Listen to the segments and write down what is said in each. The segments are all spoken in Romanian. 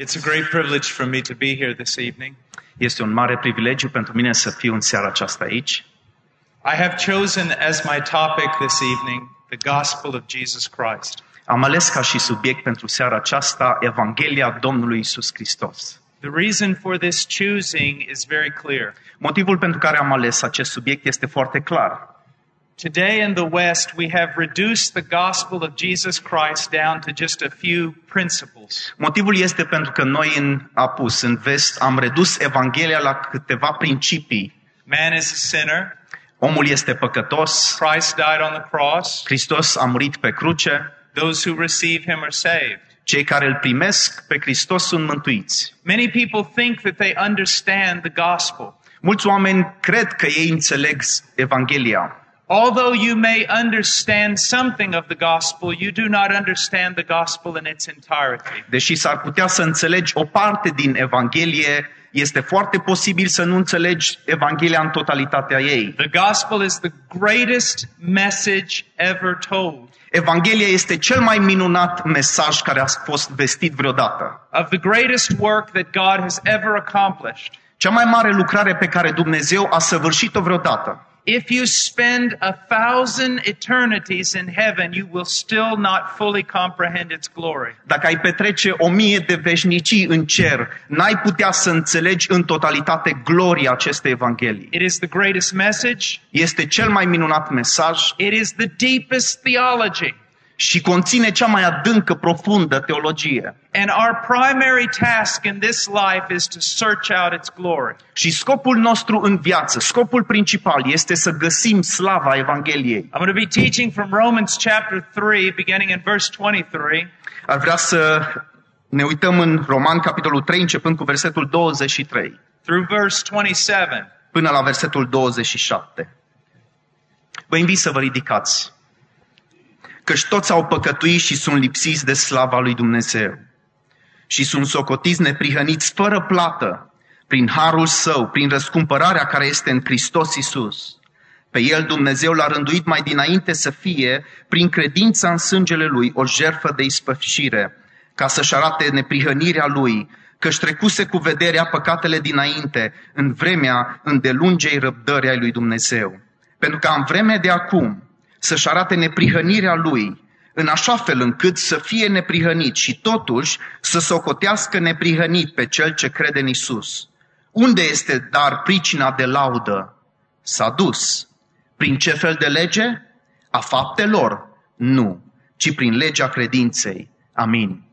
It's a great privilege for me to be here this evening. Este un mare privilegiu pentru mine să fiu în seara aceasta aici. I have chosen as my topic this evening the gospel of Jesus Christ. Am ales ca și subiect pentru seara aceasta Evanghelia Domnului Isus Hristos. The reason for this choosing is very clear. Motivul pentru care am ales acest subiect este foarte clar. Today in the West, we have reduced the gospel of Jesus Christ down to just a few principles. Motivul este pentru că noi în vest am redus Evanghelia la câteva principii. Man is a sinner. Omul este păcătos. Christ died on the cross. Hristos a murit pe cruce. Those who receive him are saved. Cei care îl primesc pe Hristos sunt mântuiți. Many people think that they understand the gospel. Mulți oameni cred că ei înțeleg Evanghelia. Although you may understand something of the gospel, you do not understand the gospel in its entirety. Deși s-ar putea să înțelegi o parte din Evanghelie, este foarte posibil să nu înțelegi Evanghelia în totalitatea ei. The gospel is the greatest message ever told. Evanghelia este cel mai minunat mesaj care a fost vestit vreodată. Of the greatest work that God has ever accomplished. Cea mai mare lucrare pe care Dumnezeu a săvârșit-o vreodată. If you spend 1,000 eternities in heaven, you will still not fully comprehend its glory. Dacă ai petrece 1000 de veșnicii în cer, n-ai putea să înțelegi în totalitate gloria acestei Evanghelii. It is the greatest message. Este cel mai minunat mesaj. It is the deepest theology. Și conține cea mai adâncă, profundă teologie. And our primary task in this life is to search out its glory. Și scopul nostru în viață, scopul principal este să găsim slava Evangheliei. I'm going to be teaching from Romans chapter 3, beginning in verse 23. Ar vrea să ne uităm în Roman, capitolul 3, începând cu versetul 23. Through verse 27. Până la versetul 27. Vă invit să vă ridicați. Căci toți au păcătuit și sunt lipsiți de slava lui Dumnezeu și sunt socotiți neprihăniți fără plată prin harul său, prin răscumpărarea care este în Hristos Iisus. Pe el Dumnezeu l-a rânduit mai dinainte să fie, prin credința în sângele lui, o jertfă de ispășire, ca să-și arate neprihănirea lui, că-și trecuse cu vederea păcatele dinainte, în vremea îndelungei răbdări ai lui Dumnezeu. Pentru că în vremea de acum să-și arate neprihănirea lui, în așa fel încât să fie neprihănit și totuși să socotească neprihănit pe cel ce crede în Isus. Unde este dar pricina de laudă? S-a dus. Prin ce fel de lege? A faptelor? Nu, ci prin legea credinței. Amin.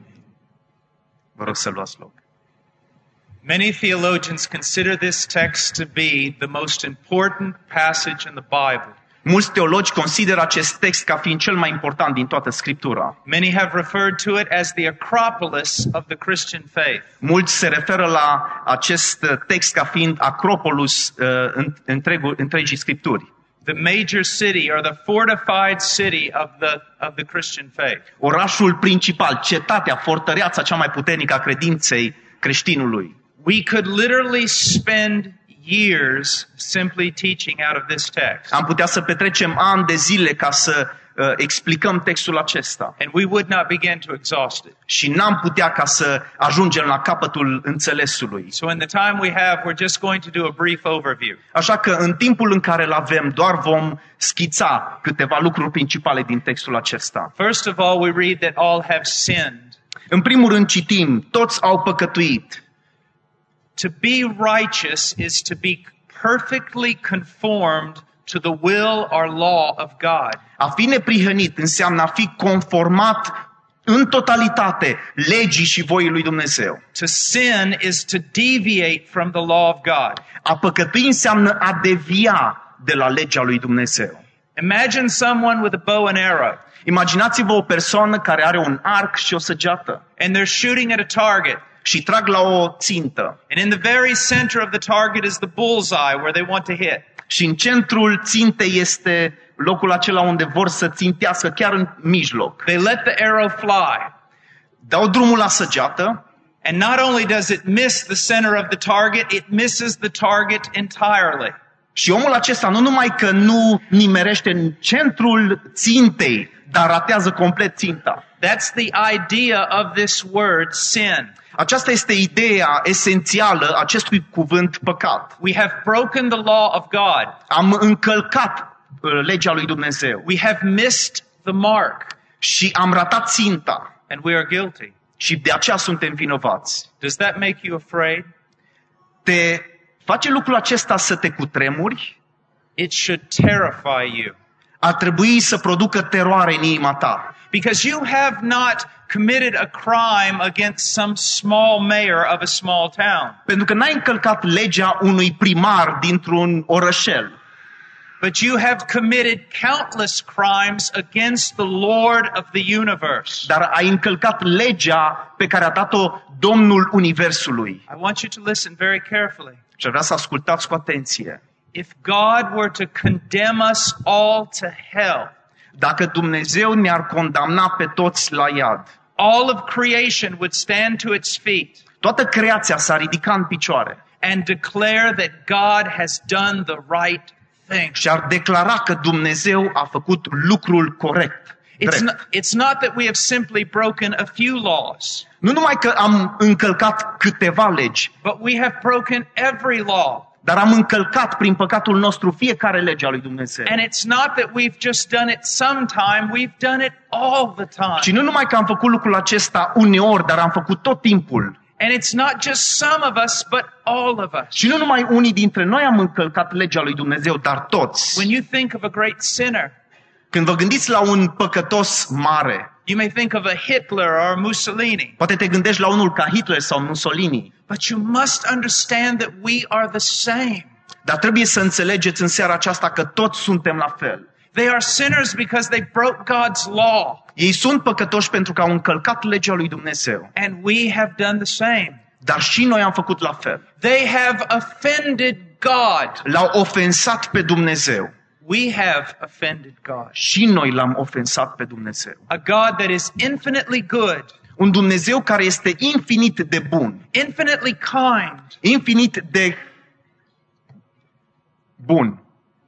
Vă rog să luați loc. Many theologians consider this text to be the most important passage in the Bible. Mulți teologi consideră acest text ca fiind cel mai important din toată Scriptura. Many have referred to it as the acropolis of the Christian faith. Mulți se referă la acest text ca fiind acropolus întregii Scripturi. The major city or the fortified city of the Christian faith. Orașul principal, cetatea, fortăreața cea mai puternică a credinței creștinului. We could literally spend years simply teaching out of this text. Am putea să petrecem ani de zile ca să explicăm textul acesta. And we would not begin to exhaust it. Și n-am putea ca să ajungem la capătul înțelesului. So in the time we have, we're just going to do a brief overview. Așa că în timpul în care îl avem, doar vom schița câteva lucruri principale din textul acesta. First of all, we read that all have sinned. În primul rând citim, toți au păcătuit. To be righteous is to be perfectly conformed to the will or law of God. A fi neprihănit înseamnă a fi conformat în totalitate legii și voii lui Dumnezeu. To sin is to deviate from the law of God. A păcătui înseamnă a devia de la legea lui Dumnezeu. Imagine someone with a bow and arrow. Imaginați-vă o persoană care are un arc și o săgeată. And they're shooting at a target. Și trag la o țintă. And in the very center of the target is the bullseye where they want to hit. Și în centrul țintei este locul acela unde vor să țintească, chiar în mijloc. They let the arrow fly. Dau drumul la săgeată. And not only does it miss the center of the target, it misses the target entirely. Și omul acesta nu numai că nu nimerește în centrul țintei, dar ratează complet ținta. That's the idea of this word, sin. Aceasta este ideea esențială a acestui cuvânt păcat. We have broken the law of God. Am încălcat legea lui Dumnezeu We have missed the mark, și am ratat ținta and we are guilty. și de aceea suntem vinovați. Does that make you afraid? Te face lucrul acesta să te cutremuri? It should terrify you. Ar trebui să producă teroare în inima ta. Because you have not committed a crime against some small mayor of a small town. Pentru că n-ai încălcat legea unui primar dintr-un orășel, But you have committed countless crimes against the Lord of the universe. dar ai încălcat legea pe care a dat-o Domnul Universului. I want you to listen very carefully. Și vreau să ascultați cu atenție. If God were to condemn us all to hell, Dacă Dumnezeu ne-ar condamna pe toți la iad, all of creation would stand to its feet toată creația s-ar ridica în picioare and declare that God has done the right thing. și ar declara că Dumnezeu a făcut lucrul corect. It's not that we have simply broken a few laws, Nu numai că am încălcat câteva legi, but we have broken every law. dar am încălcat prin păcatul nostru fiecare lege a lui Dumnezeu. And it's not that we've just done it sometime, we've done it all the Și time. nu numai că am făcut lucrul acesta uneori, dar am făcut tot timpul. And it's not just some of us, but all of us. Și nu numai unii dintre noi am încălcat legea lui Dumnezeu, dar toți. When you think of a great sinner, Când vă gândiți la un păcătos mare, you may think of a Hitler or a Mussolini. poate te gândești la unul ca Hitler sau Mussolini, But you must understand that we are the same. dar trebuie să înțelegeți în seara aceasta că toți suntem la fel. They are sinners because they broke God's law. Ei sunt păcătoși pentru că au încălcat legea lui Dumnezeu, And we have done the same. dar și noi am făcut la fel. They have offended God. L-au ofensat pe Dumnezeu We have offended God. și noi l-am ofensat pe Dumnezeu. A God that is infinitely good, Un Dumnezeu care este infinit de bun, infinitely kind, infinit de bun.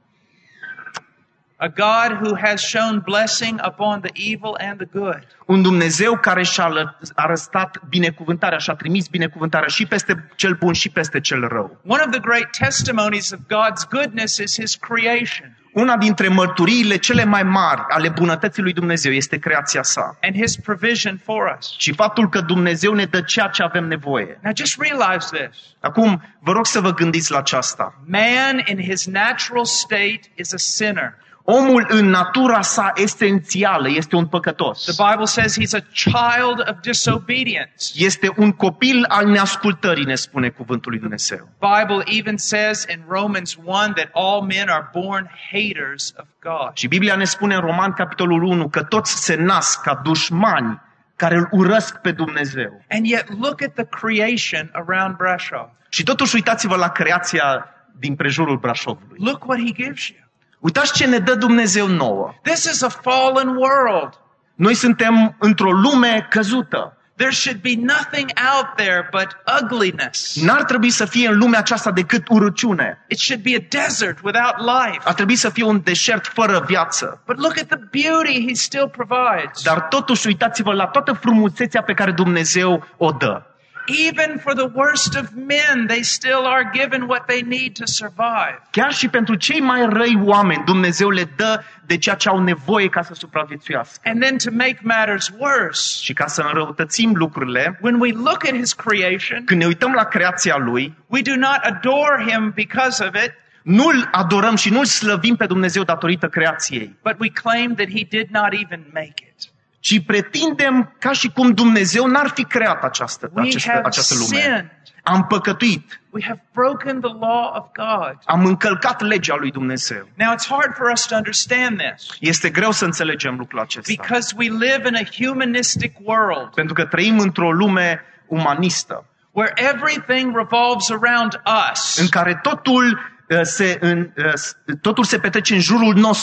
a God who has shown blessing upon the evil and the good. Un Dumnezeu care și-a arătat binecuvântarea, și-a trimis binecuvântarea și peste cel bun și peste cel rău. One of the great testimonies of God's goodness is His creation Una dintre mărturiile cele mai mari ale bunătății lui Dumnezeu este creația sa. and His provision for us. Și faptul că Dumnezeu ne dă ceea ce avem nevoie. Now just realize this. Acum, vă rog să vă gândiți la aceasta. Man in his natural state is a sinner. Omul în natura sa esențială este un păcătos. The Bible says he's a child of disobedience. Este un copil al neascultării, ne spune cuvântul lui Dumnezeu. Bible even says in Romans 1 that all men are born haters of God. Și Biblia ne spune în Roman, capitolul 1, că toți se nasc ca dușmani care îl urăsc pe Dumnezeu. And yet look at the creation around Brasov. Și totuși uitați-vă la creația din prejurul Brașovului. Look what he gives you. Uitați ce ne dă Dumnezeu nouă. This is a fallen world. Noi suntem într-o lume căzută. There should be nothing out there but ugliness. N-ar trebui să fie în lumea aceasta decât urăciune. It should be a desert without life. Ar trebui să fie un deșert fără viață. But look at the beauty he still provides. Dar totuși uitați-vă la toată frumusețea pe care Dumnezeu o dă. Even for the worst of men, they still are given what they need to survive. Chiar și pentru cei mai răi oameni, Dumnezeu le dă de ceea ce au nevoie ca să supraviețuiască. And then to make matters worse, Și ca să înrăutățim lucrurile, when we look at his creation, când ne uităm la creația Lui, we do not adore him because of it, nu-L adorăm și nu-L slăvim pe Dumnezeu datorită creației, but we claim that he did not even make it. ci pretindem ca și cum Dumnezeu n-ar fi creat această We have lume. sinned. Am păcătuit, We have broken the law of God. am încălcat legea lui Dumnezeu. Now it's hard for us to understand this Este greu să înțelegem lucrul acesta, because we live in a humanistic world pentru că trăim într-o lume umanistă, where everything revolves around us. în care totul se petrece în jurul nostru.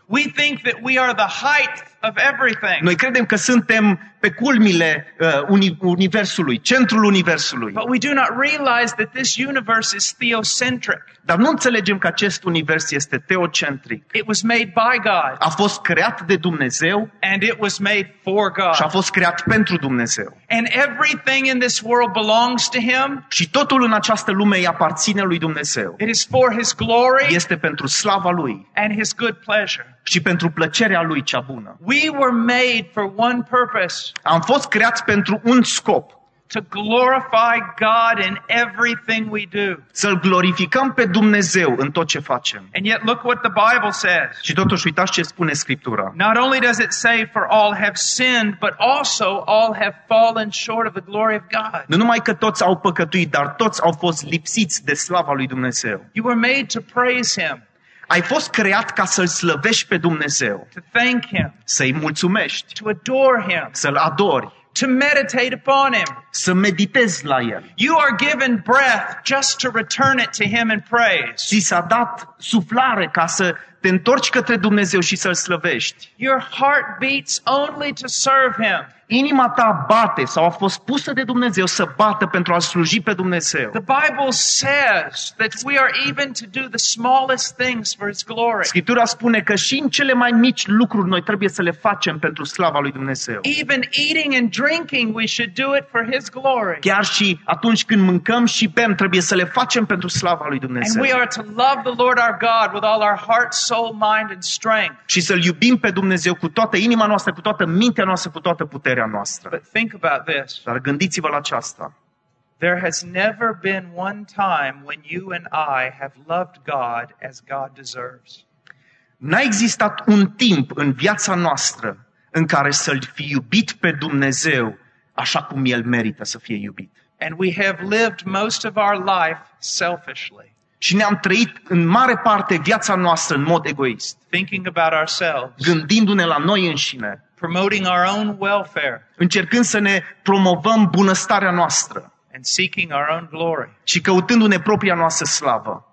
We think that we are the height of everything. Noi credem că suntem pe culmile universului, centrul universului. But we do not realize that this universe is theocentric. Dar nu înțelegem că acest univers este teocentric. It was made by God. A fost creat de Dumnezeu And it was made for și a God. fost creat pentru Dumnezeu. And everything in this world belongs to Him. Și totul în această lume îi aparține lui Dumnezeu. It is for His glory Este pentru slava Lui and His good pleasure. și pentru plăcerea Lui cea bună. We were made for one purpose, Am fost creați pentru un scop, to glorify God in everything we do. să-L glorificăm pe Dumnezeu în tot ce facem. And yet look what the Bible says. Și totuși uitați ce spune Scriptura. Not only does it say for all have sinned, but also all have fallen short of the glory of God. Nu numai că toți au păcătuit, dar toți au fost lipsiți de slava lui Dumnezeu. You were made to praise Him, Ai fost creat ca să-L slăvești pe Dumnezeu, to thank Him, să-i mulțumești, to adore Him, să-L adori, to meditate upon Him. să meditezi la El. You are given breath just to return it to Him in praise. Ți s-a dat suflare ca să te întorci către Dumnezeu și să-L slăvești. Your heart beats only to serve Him. Inima ta bate sau a fost pusă de Dumnezeu să bată pentru a sluji pe Dumnezeu. The Bible says that we are even to do the smallest things for His glory. Scriptura spune că și în cele mai mici lucruri noi trebuie să le facem pentru slava lui Dumnezeu. Even eating and drinking, we should do it for His glory. Chiar și atunci când mâncăm și bem, trebuie să le facem pentru slava lui And Dumnezeu. we are to love the Lord our God with all our heart, soul, mind, and strength. Și să-L iubim pe Dumnezeu cu toată inima noastră, cu toată mintea noastră, cu toată puterea noastră. But think about this. Dar gândiți-vă la aceasta. There has never been one time when you and I have loved God as God deserves. N-a existat un timp în viața noastră în care să-L fi iubit pe Dumnezeu așa cum El merită să fie iubit. And we have lived most of our life selfishly, Și ne-am trăit în mare parte viața noastră în mod egoist, thinking about ourselves, gândindu-ne la noi înșine, promoting our own welfare, încercând să ne promovăm bunăstarea noastră and seeking our own glory. și căutându-ne propria noastră slavă.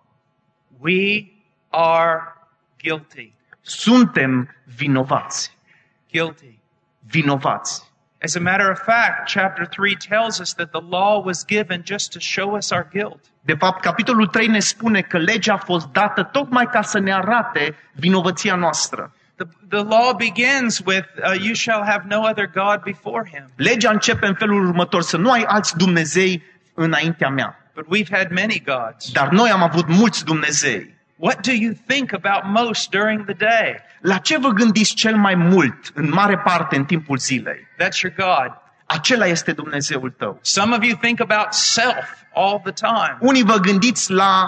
We are guilty. Suntem vinovați. Guilty. Vinovați. As a matter of fact, chapter 3 tells us that the law was given just to show us our guilt. De fapt, capitolul 3 ne spune că legea a fost dată tocmai ca să ne arate vinovăția noastră. The law begins with, you shall have no other God before Him. Legea începe în felul următor, să nu ai alți Dumnezei înaintea mea. But we've had many gods. Dar noi am avut mulți Dumnezei. What do you think about most during the day? La ce vă gândiți cel mai mult, în mare parte, în timpul zilei? That's your God. Acela este Dumnezeul tău. Some of you think about self all the time. Unii vă gândiți la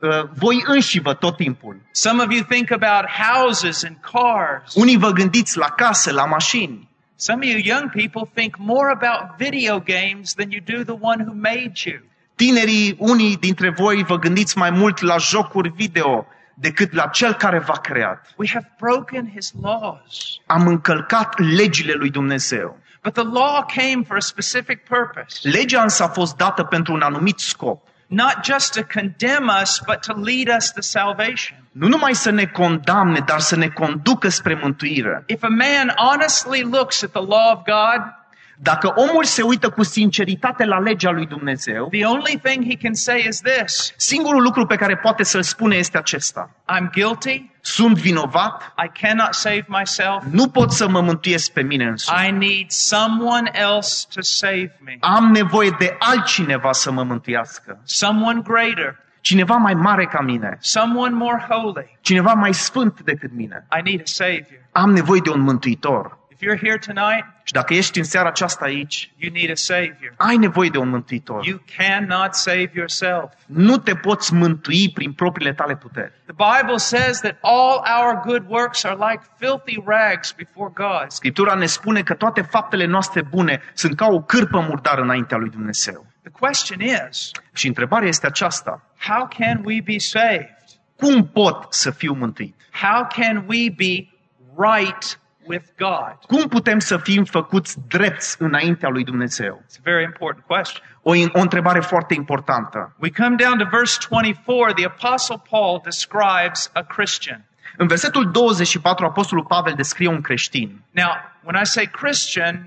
voi înșivă tot timpul. Some of you think about houses and cars. Unii vă gândiți la case, la mașini. Some of you young people think more about video games than you do the one who made you. Tinerii, unii dintre voi vă gândiți mai mult la jocuri video decât la Cel care v-a creat. We have broken His laws. Am încălcat legile lui Dumnezeu. But the law came for a specific purpose. Legea însă a fost dată pentru un anumit scop. Not just to condemn us, but to lead us to salvation. Nu numai să ne condamne, dar să ne conducă spre mântuire. If a man honestly looks at the law of God, Dacă omul se uită cu sinceritate la legea lui Dumnezeu, the only thing he can say is this: singurul lucru pe care poate să-l spune este acesta. I'm guilty. Sunt vinovat, I cannot save myself. nu pot să mă mântuiesc pe mine însumi. I need someone else to save me. Am nevoie de altcineva să mă mântuiască. Someone greater. Cineva mai mare ca mine. Someone more holy. Cineva mai sfânt decât mine. I need a Savior. Am nevoie de un mântuitor. If you're here tonight, Și dacă ești în seara aceasta aici, you need a Savior. ai nevoie de un mântuitor. You cannot save yourself. Nu te poți mântui prin propriile tale puteri. The Bible says that all our good works are like filthy rags before God. Scriptura ne spune că toate faptele noastre bune sunt ca o cârpă murdară înaintea lui Dumnezeu. The question is, Și întrebarea este aceasta. how can we be saved? Cum pot să fiu mântuit? How can we be right with God? Cum putem să fim făcuți drepți înaintea lui Dumnezeu? It's a very important question. O întrebare foarte importantă. We come down to verse 24. The Apostle Paul describes a Christian. În versetul 24, Apostolul Pavel descrie un creștin. Now, when I say Christian,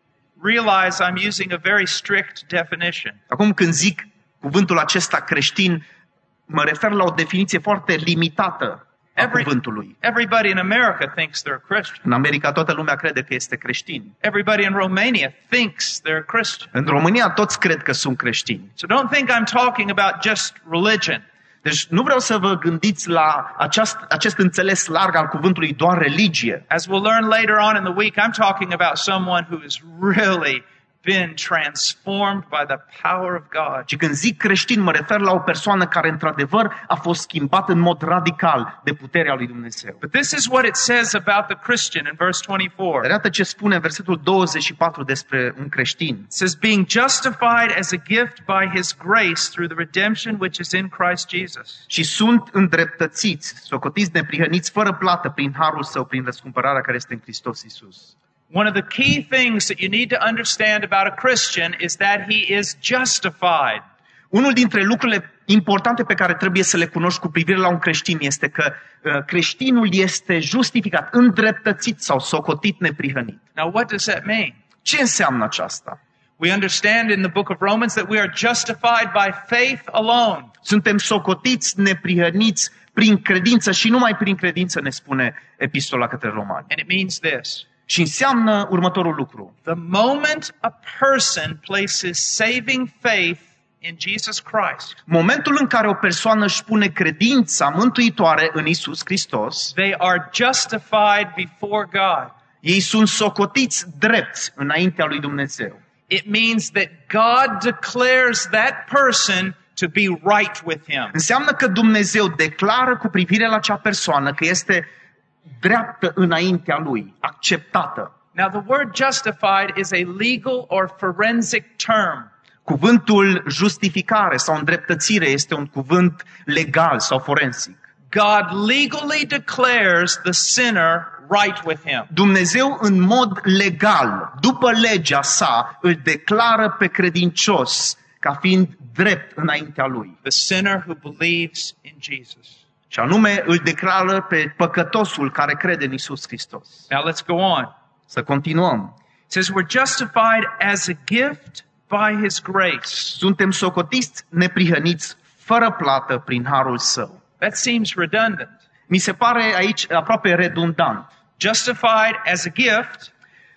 realize I'm using a very strict definition. Acum când zic cuvântul acesta creștin, mă refer la o definiție foarte limitată a cuvântului. Everybody in America thinks they're a Christian. În America toată lumea crede că este creștin. Everybody in Romania thinks they're a Christian. În România toți cred că sunt creștini. So don't think I'm talking about just religion. Deci nu vreau să vă gândiți la acest înțeles larg al cuvântului doar religie. As we'll learn later on in the week, I'm talking about someone who has really been transformed by the power of God. Și când zic creștin, mă refer la o persoană care într-adevăr a fost schimbată în mod radical de puterea lui Dumnezeu. But this is what it says about the Christian in verse 24. Iată ce spune versetul 24 despre un creștin. It says, being justified as a gift by his grace through the redemption which is in Christ Jesus. Și sunt îndreptățiți, socotiți neprihăniți, fără plată, prin harul său, prin răscumpărarea care este în Hristos Iisus. One of the key things that you need to understand about a Christian is that he is justified. Unul dintre lucrurile importante pe care trebuie să le cunoști cu privire la un creștin este că creștinul este justificat, îndreptățit sau socotit neprihănit. Now, what does that mean? Ce înseamnă aceasta? We understand in the book of Romans that we are justified by faith alone. Suntem socotiți neprihăniți prin credință și numai prin credință, ne spune epistola către romani. And it means this. Și înseamnă următorul lucru. The moment a person places saving faith in Jesus Christ, Momentul în care o persoană își pune credința mântuitoare în Isus Hristos, they are justified before God. ei sunt socotiți drepți înaintea lui Dumnezeu. It means that God declares that person to be right with him. Înseamnă că Dumnezeu declară cu privire la acea persoană că este dreaptă înaintea lui, acceptată. Now, the word justified is a legal or forensic term. Cuvântul justificare sau îndreptățire este un cuvânt legal sau forensic. God legally declares the sinner right with him. Dumnezeu în mod legal, după legea sa, îl declară pe credincios ca fiind drept înaintea lui. The sinner who believes in Jesus. Și anume îl declară pe păcătosul care crede în Isus Hristos. Now let's go on. Să continuăm. It says we're justified as a gift by his grace. Suntem socotiți neprihăniți fără plată prin harul său. That seems redundant. Mi se pare aici aproape redundant. Justified as a gift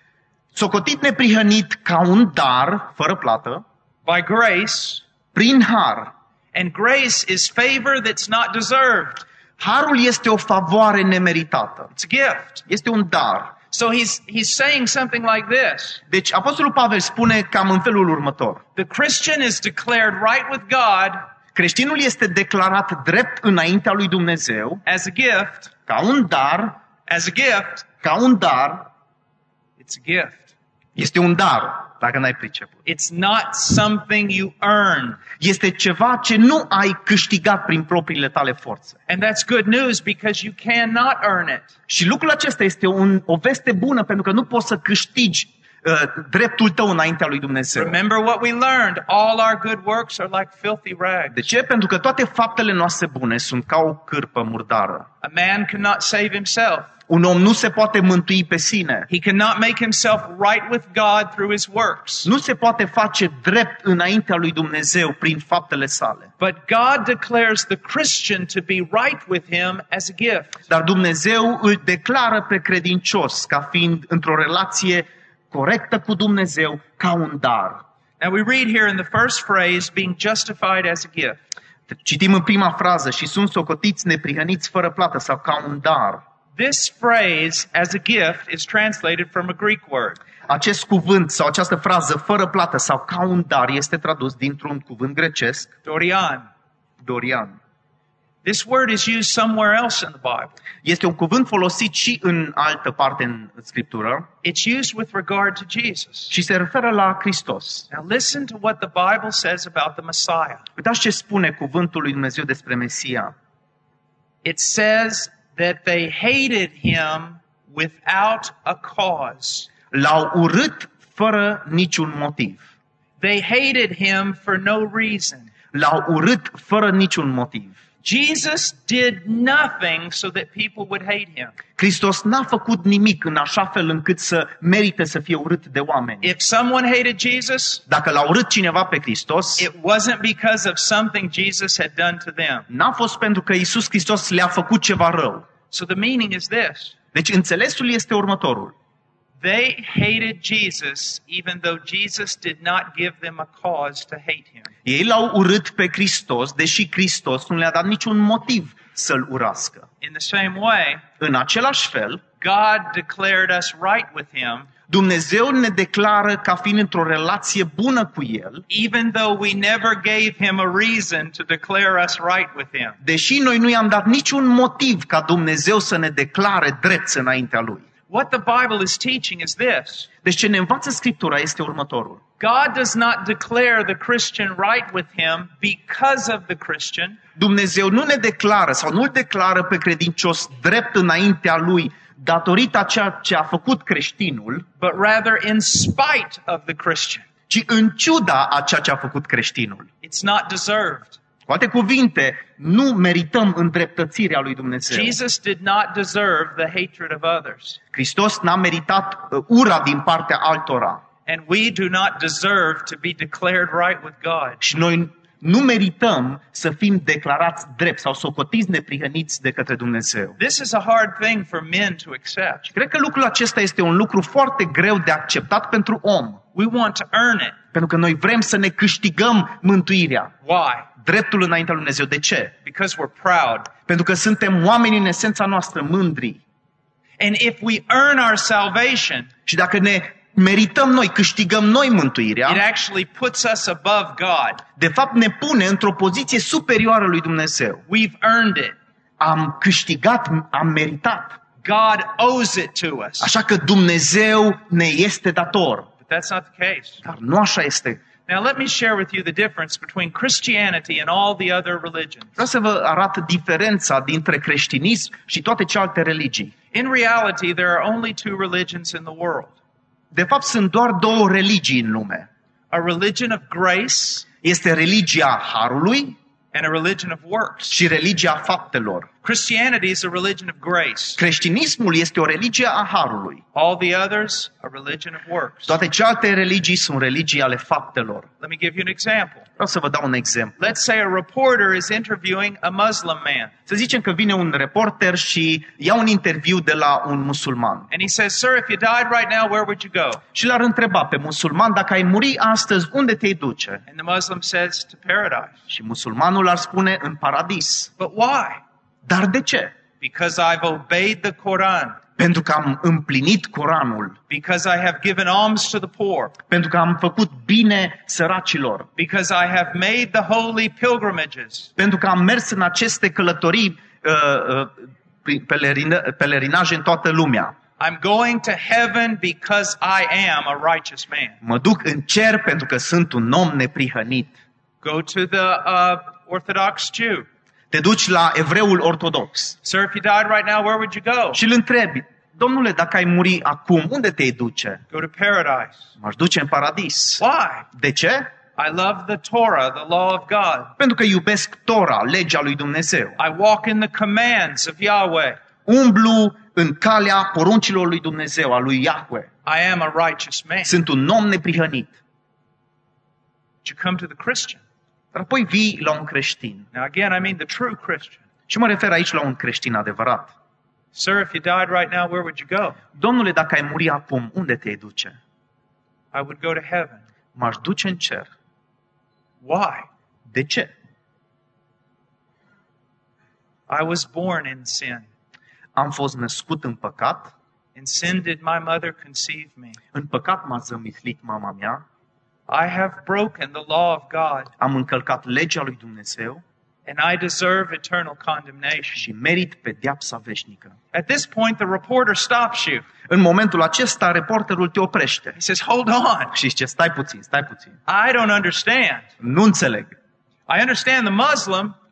Socotit neprihănit ca un dar, fără plată, by grace, prin har. and grace is favor that's not deserved. Harul este o favoare nemeritată. It's a gift. Este un dar. So he's saying something like this. Deci Apostolul Pavel spune cam în felul următor. The Christian is declared right with God Creștinul este declarat drept înaintea lui Dumnezeu as a gift, ca un dar, as a gift. ca un dar. It's a gift. Este un dar, dacă n-ai priceput. It's not something you earn. Este ceva ce nu ai câștigat prin propriile tale forțe. And that's good news because you cannot earn it. Și lucrul acesta este o veste bună pentru că nu poți să câștigi dreptul tău înaintea lui Dumnezeu. Remember what we learned. All our good works are like filthy rags. De ce? Pentru că toate faptele noastre bune sunt ca o cârpă murdară. A man cannot save himself. Un om nu se poate mântui pe sine. He cannot make himself right with God through his works. Nu se poate face drept înaintea lui Dumnezeu prin faptele sale. But God declares the Christian to be right with him as a gift. Dar Dumnezeu îl declară pe credincios ca fiind într-o relație corectă cu Dumnezeu ca un dar. Now we read here in the first phrase, being justified as a gift. Citim în prima frază, și sunt socotiți neprihăniți fără plată sau ca un dar. This phrase, as a gift, is translated from a Greek word. Acest cuvânt sau această frază fără plată sau ca un dar este tradus dintr-un cuvânt grecesc, Dorian. dorian. This word is used somewhere else in the Bible. Este un cuvânt folosit și în altă parte în Scriptură It's used with regard to Jesus. și se referă la Hristos. Now listen to what the Bible says about the Messiah. Uitați ce spune cuvântul lui Dumnezeu despre Mesia. It says that they hated him without a cause. L-au urât fără niciun motiv. They hated him for no reason. L-au urât fără niciun motiv. Jesus did nothing so that people would hate him. Hristos n-a făcut nimic în așa fel încât să merite să fie urât de oameni. If someone hated Jesus, Dacă l-a urât cineva pe Hristos, it wasn't because of something Jesus had done to them. n-a fost pentru că Iisus Hristos le-a făcut ceva rău. So the meaning is this. Deci înțelesul este următorul. They hated Jesus even though Jesus did not give them a cause to hate him. Ei l-au urât pe Hristos, deși Hristos nu le-a dat niciun motiv să-L urască. In the same way, În același fel, God declared us right with him Dumnezeu ne declară ca fiind într-o relație bună cu El, even though we never gave him a reason to declare us right with him. deși noi nu i-am dat niciun motiv ca Dumnezeu să ne declare drepți înaintea Lui. What the Bible is teaching is this. Deci ce ne învață Scriptura este următorul. God does not declare the Christian right with him because of the Christian, Dumnezeu nu ne declară sau nu-L declară pe credincios drept înaintea Lui datorită a ceea ce a făcut creștinul, but rather in spite of the Christian. ci în ciuda a ceea ce a făcut creștinul. It's not deserved. Cu alte cuvinte, nu merităm îndreptățirea lui Dumnezeu. Jesus did not deserve the hatred of others. Hristos n-a meritat ura din partea altora. And we do not deserve to be declared right with God. Și noi nu merităm să fim declarați drept sau socotiți neprihăniți de către Dumnezeu. This is a hard thing for men to accept. Cred că lucrul acesta este un lucru foarte greu de acceptat pentru om. We want to earn it. Pentru că noi vrem să ne câștigăm mântuirea. Why? Dreptul înaintea lui Dumnezeu. De ce? Because we're proud. Pentru că suntem oameni în esența noastră mândri. And if we earn our salvation, Și dacă ne merităm noi, câștigăm noi it mântuirea, actually puts us above God. de fapt ne pune într-o poziție superioară lui Dumnezeu. We've earned it. Am câștigat, am meritat. God owes it to us. Așa că Dumnezeu ne este dator. But that's not the case. Dar nu așa este. Now let me share with you the difference between Christianity and all the other religions. Vreau să vă arăt diferența dintre creștinism și toate celelalte religii. In reality, there are only two religions in the world. De fapt, sunt doar două religii în lume. A religion of grace Este religia harului and a religion of works. și religia faptelor. Christianity is a religion of grace. Creștinismul este o religie a harului. All the others, a religion of works. Toate celelalte religii sunt religii ale faptelor. Let me give you an example. Vreau să vă dau un exemplu. Let's say a reporter is interviewing a Muslim man. Să zicem că vine un reporter și ia un interviu de la un musulman. And he says, "Sir, if you died right now, where would you go?" Și l-ar întreba pe musulman, dacă ai muri astăzi, unde te-ai duce? And the Muslim says, "To paradise." Și musulmanul ar spune, în paradis. But why? Dar de ce? Because I've obeyed the Quran. Pentru că am împlinit Coranul. Because I have given alms to the poor. Pentru că am făcut bine săracilor. Because I have made the holy pilgrimages. Pentru că am mers în aceste călătorii, pelerinaje în toată lumea. I'm going to heaven because I am a righteous man. Mă duc în cer pentru că sunt un om neprihănit. Go to the Orthodox Jew. Te duci la evreul ortodox Sir, if you died right now, where would you go? și îl întrebi, domnule, dacă ai muri acum, unde te-ai duce? Go to paradise. M-aș duce în paradis. Why? De ce? I love the Torah, the law of God. Pentru că iubesc Tora, legea lui Dumnezeu. I walk in the commands of Yahweh. Umblu în calea poruncilor lui Dumnezeu, a lui Yahweh. I am a righteous man. Sunt un om neprihănit. But you come to the Christian. Dar apoi vii la un creștin. Now again, I mean the true Christian. Și mă refer aici la un creștin adevărat. Sir, if you died right now, where would you go? Domnule, dacă ai muri acum, unde te-ai duce? I would go to heaven. M-aș duce în cer. Why? De ce? I was born in sin. Am fost născut în păcat. In sin did my mother conceive me. În păcat m-a zămislit mama mea. I have broken the law of God, Am încălcat legea lui Dumnezeu and I deserve eternal condemnation. și merit pedeapsa veșnică. At this point, the reporter stops you. În momentul acesta, reporterul te oprește. He says, "Hold on. Și zice, stai puțin. I don't understand. Nu înțeleg. I understand the Muslim.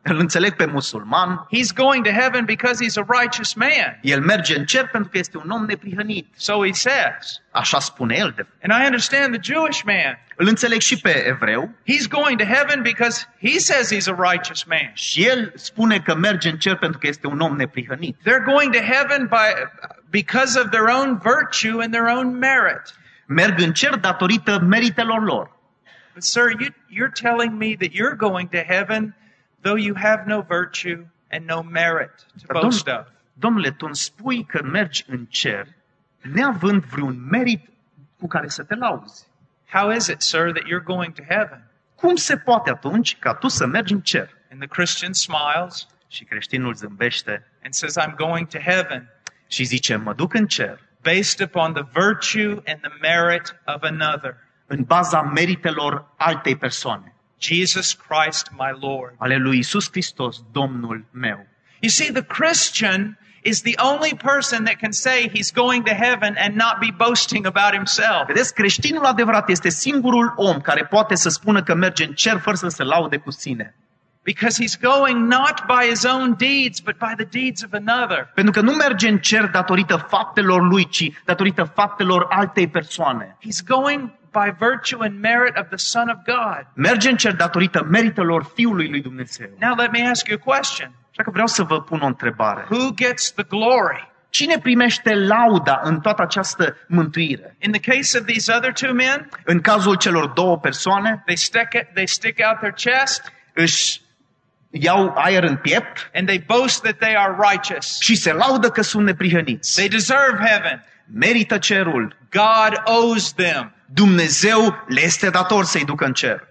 Îl înțeleg pe musulman. He's going to heaven because he's a righteous man. El merge în cer pentru că este un om neprihănit. So he says. Așa spune el. And I understand the Jewish man. Îl înțeleg și pe evreu. He's going to heaven because he says he's a righteous man. Și el spune că merge în cer pentru că este un om neprihănit. They're going to heaven because of their own virtue and their own merit. Merg în cer datorită meritelor lor. But sir, you're telling me that you're going to heaven though you have no virtue and no merit to boast of. Domnule, tu îmi spui că mergi în cer neavând vreun merit cu care să te lauzi. How is it, sir, that you're going to heaven? Cum se poate atunci ca tu să mergi în cer? And the Christian smiles Și creștinul zâmbește and says, I'm going to heaven și zice, mă duc în cer based upon the virtue and the merit of another. În baza meritelor altei persoane. Jesus Christ, my Lord. Ale lui Iisus Hristos, Domnul meu. You see, the Christian is the only person that can say he's going to heaven and not be boasting about himself. Vedeți, creștinul adevărat este singurul om care poate să spună că merge în cer fără să se laude cu sine. Because he's going not by his own deeds, but by the deeds of another. Pentru că nu merge în cer datorită faptelor lui, ci datorită faptelor altei persoane. He's going by virtue and merit of the Son of God. Merge în cer datorită meritelor Fiului lui Dumnezeu. Now let me ask you a question. Așa că vreau să vă pun o întrebare. Who gets the glory? Cine primește lauda în toată această mântuire? In the case of these other two men, În cazul celor două persoane, they stick out their chest își iau aer în piept and they boast that they are righteous. și se laudă că sunt neprihăniți. They deserve heaven. Merită cerul. God owes them. Dumnezeu le este dator să-i ducă în cer.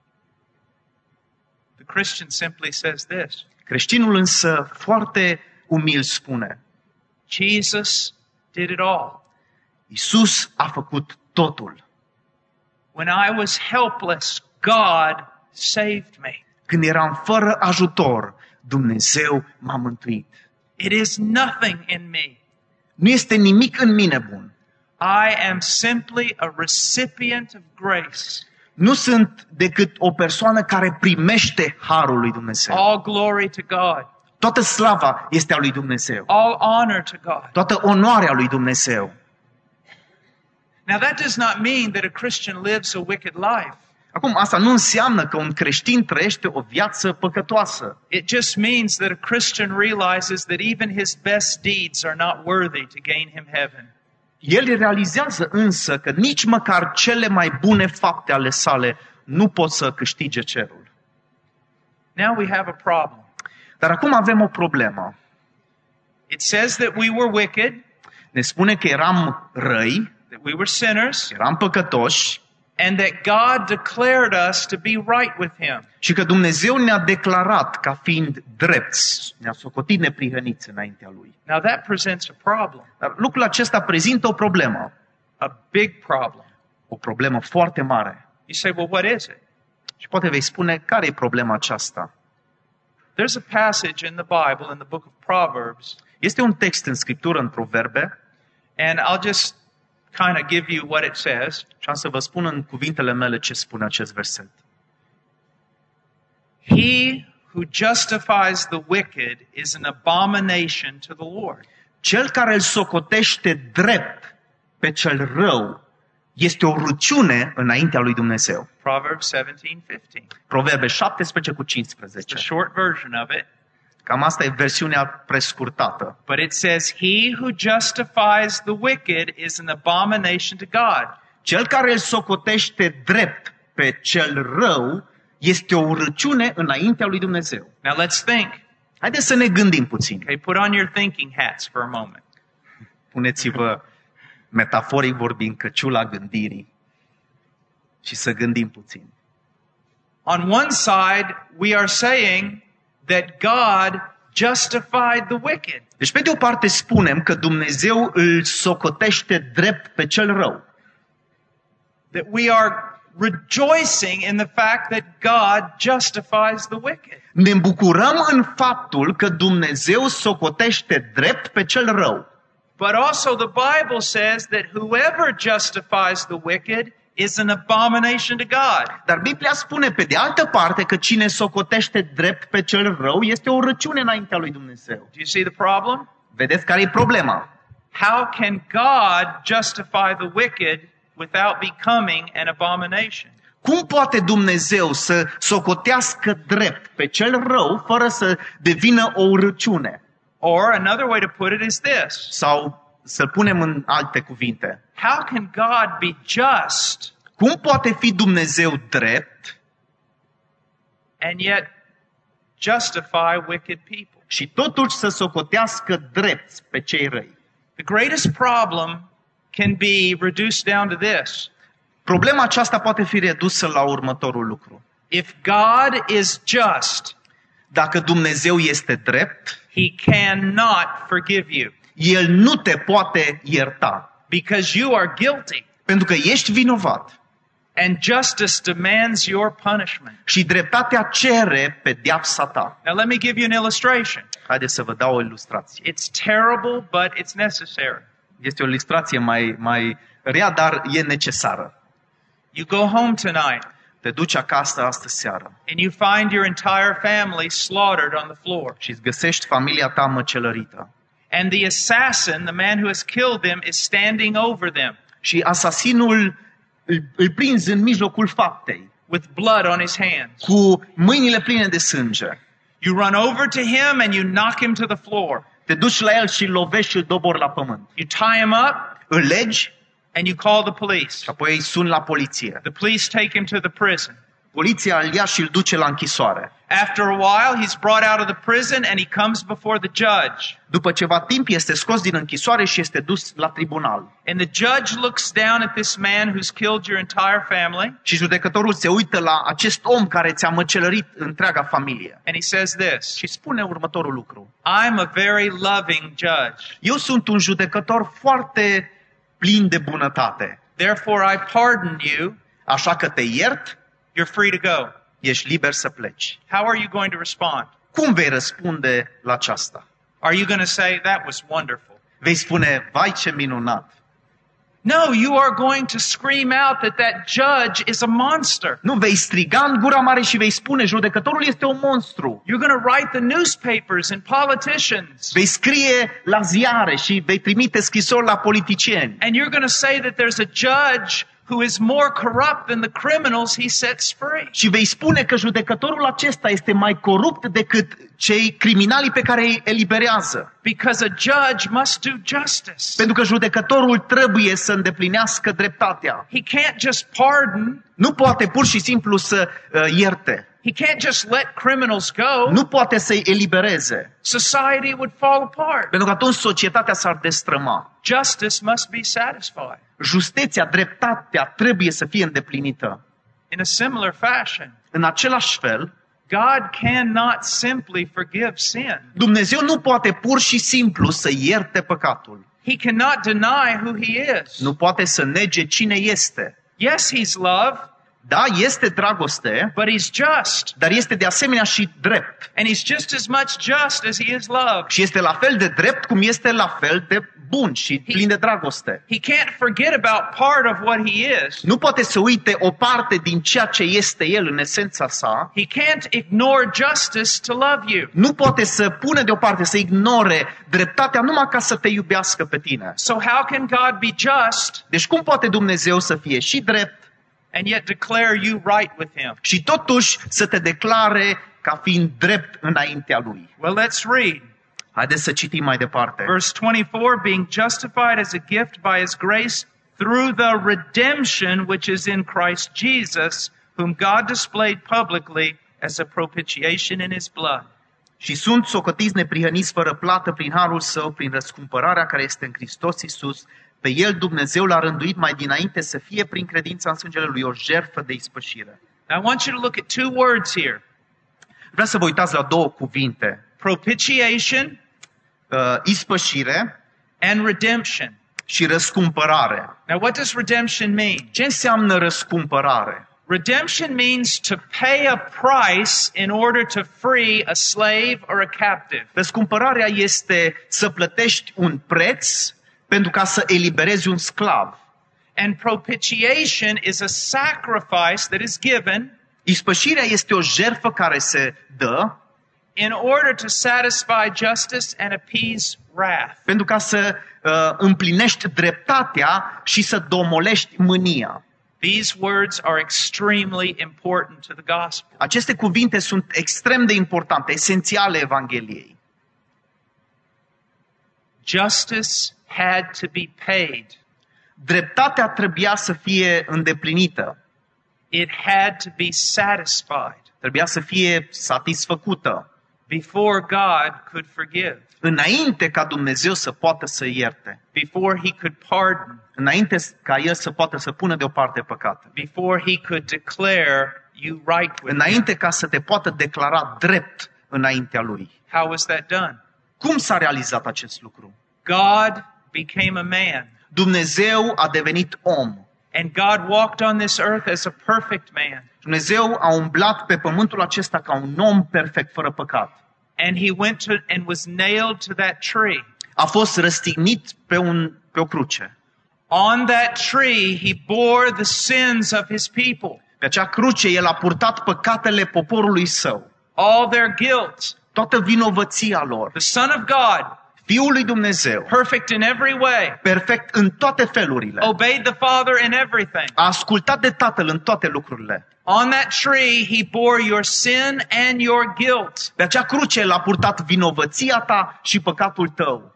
The Christian simply says this. Creștinul însă foarte umil spune, Jesus did it all. Iisus a făcut totul. When I was helpless, God saved me. Când eram fără ajutor, Dumnezeu m-a mântuit. It is nothing in me. Nu este nimic în mine bun. I am simply a recipient of grace. Nu sunt decât o persoană care primește harul lui Dumnezeu. All glory to God. Toată slava este a lui Dumnezeu. All honor to God. Toată onoarea lui Dumnezeu. Now that does not mean that a Christian lives a wicked life. Acum, asta nu înseamnă că un creștin trăiește o viață păcătoasă. It just means that a Christian realizes that even his best deeds are not worthy to gain him heaven. El realizează însă că nici măcar cele mai bune fapte ale sale nu pot să câștige cerul. Now we have a problem. Dar acum avem o problemă. It says that we were wicked, Ne spune că eram răi, that we were sinners, eram păcătoși and that God declared us to be right with him. și că Dumnezeu ne-a declarat ca fiind drepți, ne-a socotit neprihăniți înaintea Lui. Now that presents a problem, Dar lucrul acesta prezintă o problemă, a big problem. o problemă foarte mare. You say, well, what is it? Și poate vei spune, care e problema aceasta? There's a passage in the Bible, in the book of Proverbs, Este un text în Scriptură, în Proverbe, and I'll just kind of give you what it says. și am să vă spun în cuvintele mele ce spune acest verset. He who justifies the wicked is an abomination to the Lord. Cel care îl socotește drept pe cel rău este o râciune înaintea lui Dumnezeu. Proverbs 17:15. Proverbe 17 cu It's a 15. short version of it, Cam asta e versiunea prescurtată. but it says, he who justifies the wicked is an abomination to God. Cel care îl socotește drept pe cel rău este o râciune înaintea lui Dumnezeu. Now let's think. Haideți să ne gândim puțin. Okay, put on your thinking hats for a moment. Puneți-vă, metaforic vorbind, căciula gândirii și să gândim puțin. On one side, we are saying that God justified the wicked. Deci, pe de o parte, spunem că Dumnezeu îl socotește drept pe cel rău. That we are rejoicing in the fact that God justifies the wicked. Ne bucurăm în faptul că Dumnezeu socotește drept pe cel rău. But also the Bible says that whoever justifies the wicked is an abomination to God. Dar Biblia spune pe de altă parte că cine socotește drept pe cel rău este o răciune înaintea lui Dumnezeu. Do you see the problem? Vedeți care e problema? How can God justify the wicked without becoming an abomination? Cum poate Dumnezeu să socotească drept pe cel rău fără să devină o urăciune? Or another way to put it is this. Sau să-l punem în alte cuvinte. How can God be just Cum poate fi Dumnezeu drept and yet justify wicked people? și totuși să socotească drept pe cei răi? The greatest problem can be reduced down to this. Problema aceasta poate fi redusă la următorul lucru. If God is just, Dacă Dumnezeu este drept, He cannot forgive you El nu te poate ierta, because you are guilty. pentru că ești vinovat. And justice demands your punishment. Și dreptatea cere pedeapsa ta. Now let me give you an illustration. Haideți să vă dau o ilustrație. It's terrible, but it's necessary. Este o ilustrație mai rea, dar e necesară. You go home tonight Te duci acasă astă seară and you find your entire family slaughtered on the floor. și îți găsești familia ta măcelărită. And the assassin, the man who has killed them, is standing over them Și asasinul îl prinzi în mijlocul faptei, with blood on his hands. cu mâinile pline de sânge. You run over to him and you knock him to the floor. Te duci la el și îl lovești și îl dobori la pământ. You tie him up Îl legi and you call the police. și apoi îi suni la poliție. The police take him to the prison. Poliția îl ia și îl duce la închisoare. After a while, he's brought out of the prison and he comes before the judge. După ceva timp este scos din închisoare și este dus la tribunal. And the judge looks down at this man who's killed your entire family Și judecătorul se uită la acest om care ți-a măcelărit întreaga familie. and he says this, Și spune următorul lucru. I'm a very loving judge. Eu sunt un judecător foarte plin de bunătate. Therefore, I pardon you. Așa că te iert, You're free to go. ești liber să pleci. How are you going to respond? Cum vei răspunde la aceasta? Are you going to say, that was wonderful? Vei spune, vai ce minunat. No, you are going to scream out that that judge is a monster. Nu, vei striga în gura mare și vei spune, judecătorul este un monstru. You're going to write the newspapers and politicians. Vei scrie la ziare și vei trimite scrisori la politicieni. And you're going to say that there's a judge who is more corrupt than the criminals he sets free. Și vei spune că judecătorul acesta este mai corupt decât cei criminali pe care îi eliberează. Because a judge must do justice. Pentru că judecătorul trebuie să îndeplinească dreptatea. He can't just pardon. Nu poate pur și simplu să ierte. He can't just let criminals go. Nu poate să-i elibereze. Society would fall apart. Pentru că atunci societatea s-ar destrăma. Justice must be satisfied. Justeția, dreptatea trebuie să fie îndeplinită. In a similar fashion, În același fel, God cannot simply forgive sin. Dumnezeu nu poate pur și simplu să ierte păcatul. He cannot deny who he is. Nu poate să nege cine este. Yes, he's love, Da, este dragoste, but he's just. dar este de asemenea și drept. And he's just as much just as he is love. Și este la fel de drept cum este la fel de bun și plin de dragoste. He can't forget about part of what he is. Nu poate să uite o parte din ceea ce este El în esența sa. He can't ignore justice to love you. Nu poate să pună deoparte, să ignore dreptatea numai ca să te iubească pe tine. So how can God be just Deci cum poate Dumnezeu să fie și drept and yet declare you right with him? și totuși să te declare ca fiind drept înaintea Lui? Well, let's read. Haideți să citim mai departe. Verse 24, being justified as a gift by his grace through the redemption which is in Christ Jesus, whom God displayed publicly as a propitiation in his blood. Și sunt socotiți neprihăniți fără plată prin harul său, prin răscumpărarea care este în Hristos Iisus. Pe El Dumnezeu l-a rânduit mai dinainte să fie prin credința în sângele Lui o jertfă de ispășire. Now, I want you to look at two words here. Vreau să vă uitați la două cuvinte. Propitiation Ispășire and redemption. și răscumpărare. Now, what does redemption mean? Ce înseamnă răscumpărare? Redemption means to pay a price in order to free a slave or a captive. Răscumpărarea este să plătești un preț pentru ca să eliberezi un sclav. And propitiation is a sacrifice that is given Ispășirea este o jertfă care se dă in order to satisfy justice and appease wrath. pentru ca să împlinești dreptatea și să domolești mânia. These words are extremely important to the gospel. Aceste cuvinte sunt extrem de importante, esențiale Evangheliei. Justice had to be paid. Dreptatea trebuia să fie îndeplinită, It had to be satisfied trebuia să fie satisfăcută, before God could forgive, înainte ca Dumnezeu să poată să ierte, before he could pardon, înainte ca El să poată să pună deoparte păcatele, before he could declare you right with him. înainte ca să te poată declara drept înaintea Lui. How was that done? Cum s-a realizat acest lucru? God became a man, Dumnezeu a devenit om. and God walked on this earth as a perfect man. Dumnezeu a umblat pe pământul acesta ca un om perfect, fără păcat. And he went to and was nailed to that tree. A fost răstignit pe o cruce. On that tree, he bore the sins of his people, Pe acea cruce El a purtat păcatele poporului Său, all their guilt. toată vinovăția lor. The Son of God, Fiul lui Dumnezeu, perfect in every way, perfect în toate felurile, obeyed the Father in everything. a ascultat de Tatăl în toate lucrurile. On that tree, he bore your sin and your guilt. Pe acea cruce El a purtat vinovăția ta și păcatul tău.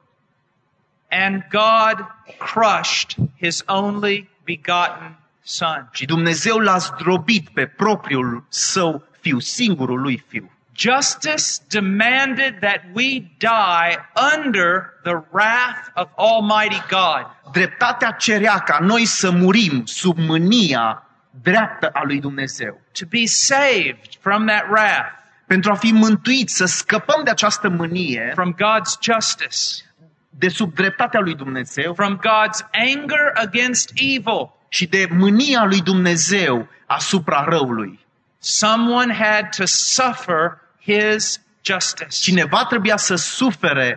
And God crushed his only begotten Son. Și Dumnezeu l-a zdrobit pe propriul Său Fiu, singurul Lui Fiu. Justice demanded that we die under the wrath of Almighty God. Dreptatea cerea ca noi să murim sub mânia dreaptă a lui Dumnezeu. To be saved from that wrath, Pentru a fi mântuiți, să scăpăm de această mânie, from God's justice, de sub dreptatea lui Dumnezeu from God's anger against evil. și de mânia lui Dumnezeu asupra răului. Someone had to suffer his justice. Cineva trebuia să sufere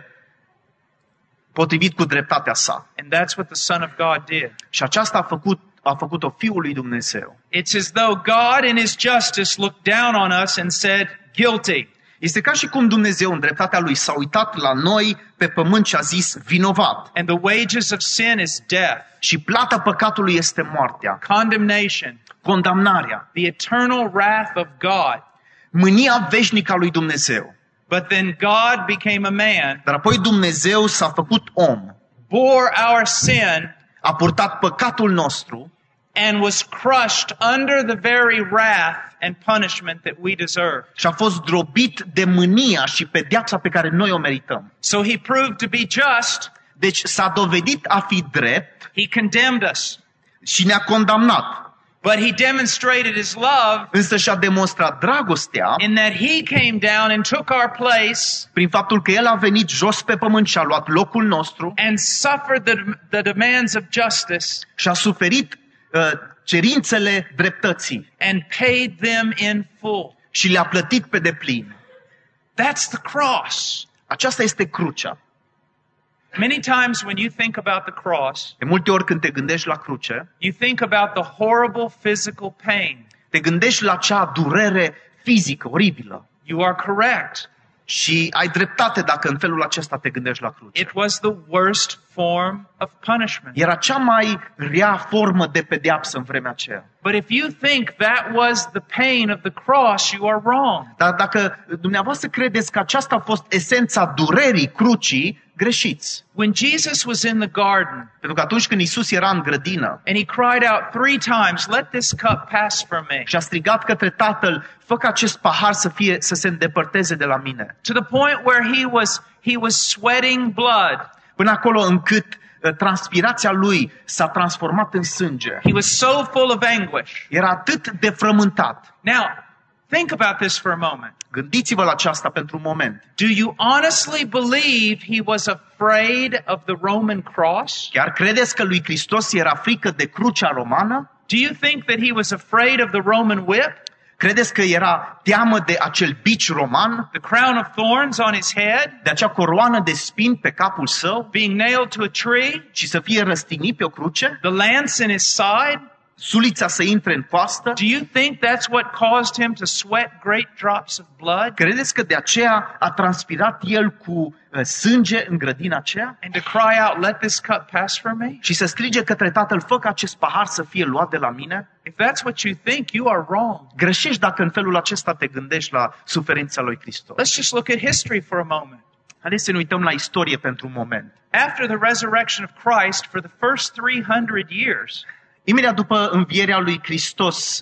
potrivit cu dreptatea sa. And that's what the Son of God did. Și aceasta a făcut-o Fiul lui Dumnezeu. It's as though God in his justice looked down on us and said, guilty. Este ca și cum Dumnezeu în dreptatea Lui s-a uitat la noi pe pământ și a zis vinovat. And the wages of sin is death, Și plata păcatului este moartea, condemnation, condamnarea, the eternal wrath of God. mânia veșnică a lui Dumnezeu. But then God became a man, Dar apoi Dumnezeu s-a făcut om, bore our sin, a purtat păcatul nostru and was crushed under the very wrath and punishment that we deserve. și a fost drobit de mânia și pedeapsa pe care noi o merităm. So he proved to be just. Deci s-a dovedit a fi drept He condemned us. și ne-a condamnat. But he demonstrated his love Însă și-a demonstrat dragostea in that he came down and took our place prin faptul că El a venit jos pe pământ și a luat locul nostru and suffered the demands of justice și a suferit cerințele dreptății and paid them in full. și le-a plătit pe deplin. That's the cross. Aceasta este crucea. Many times when you think about the cross, De multe ori când te gândești la cruce, you think about the horrible physical pain. te gândești la acea durere fizică oribilă. You are correct. Și ai dreptate dacă în felul acesta te gândești la cruce. It was the worst form of punishment. Era cea mai rea formă de pedeapsă în vremea aceea. But if you think that was the pain of the cross, you are wrong. Dar dacă dumneavoastră credeți că aceasta a fost esența durerii crucii, greșiți. When Jesus was in the garden Pentru că atunci când Isus era în grădină and he cried out 3 times, "Let this cup pass from me," și a strigat către Tatăl, fă ca acest pahar să se îndepărteze de la mine. to the point where he was sweating blood. Până acolo încât transpirația lui s-a transformat în sânge. He was so full of anguish. Era atât de frământat. Now, think about this for a moment. Gândiți-vă la aceasta pentru un moment. Do you honestly believe he was afraid of the Roman cross? Chiar credeți că lui Hristos era frică de crucea romană? Do you think that he was afraid of the Roman whip? Credeți că era teamă de acel bici roman, the crown of thorns on his head, de acea coroană de spini pe capul său being nailed to a tree, și să fie răstignit pe o cruce? the lance in his side? Sulița să intre în coastă? Do you think that's what caused him to sweat great drops of blood Credeți că de aceea a transpirat el cu sânge în grădina aceea? and to cry out, let this cup pass from me? Și să strige către Tatăl, fă ca acest pahar să fie luat de la mine? If that's what you think, you are wrong. Greșești dacă în felul acesta te gândești la suferința lui Hristos. Let's just look at history for a moment. Haideți să ne uităm la istorie pentru un moment. After the resurrection of Christ, for the first 300 years, Imediat după învierea lui Hristos,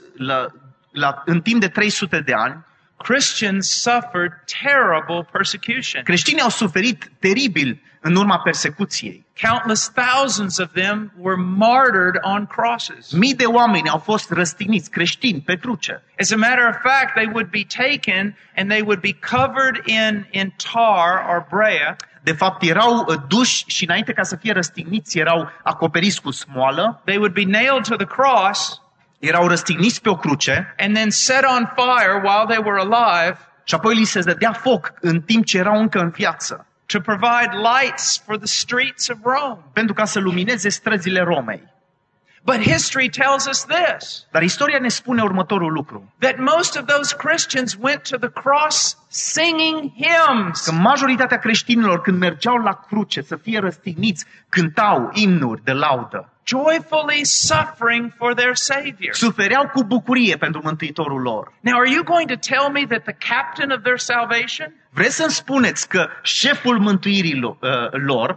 în timp de 300 de ani, Christians suffered terrible persecution. creștinii au suferit teribil în urma persecuției. Countless thousands of them were martyred on crosses. Mii de oameni au fost răstigniți, creștini, pe cruce. As a matter of fact, they would be taken and they would be covered in tar or brea. De fapt, erau duși și înainte ca să fie răstigniți, erau acoperiți cu smoală, They would be nailed to the cross erau răstigniți pe o cruce and then set on fire while they were alive și apoi li se dădea foc în timp ce erau încă în viață, to provide lights for the streets of Rome. pentru ca să lumineze străzile Romei. But history tells us this, Dar istoria ne spune următorul lucru, that most of those Christians went to the cross singing hymns. că majoritatea creștinilor când mergeau la cruce să fie răstigniți, cântau imnuri de laudă, Joyfully suffering for their Savior. sufereau cu bucurie pentru Mântuitorul lor. Now, are you going to tell me that the captain of their salvation Vreți să-mi spuneți că șeful mântuirii lor,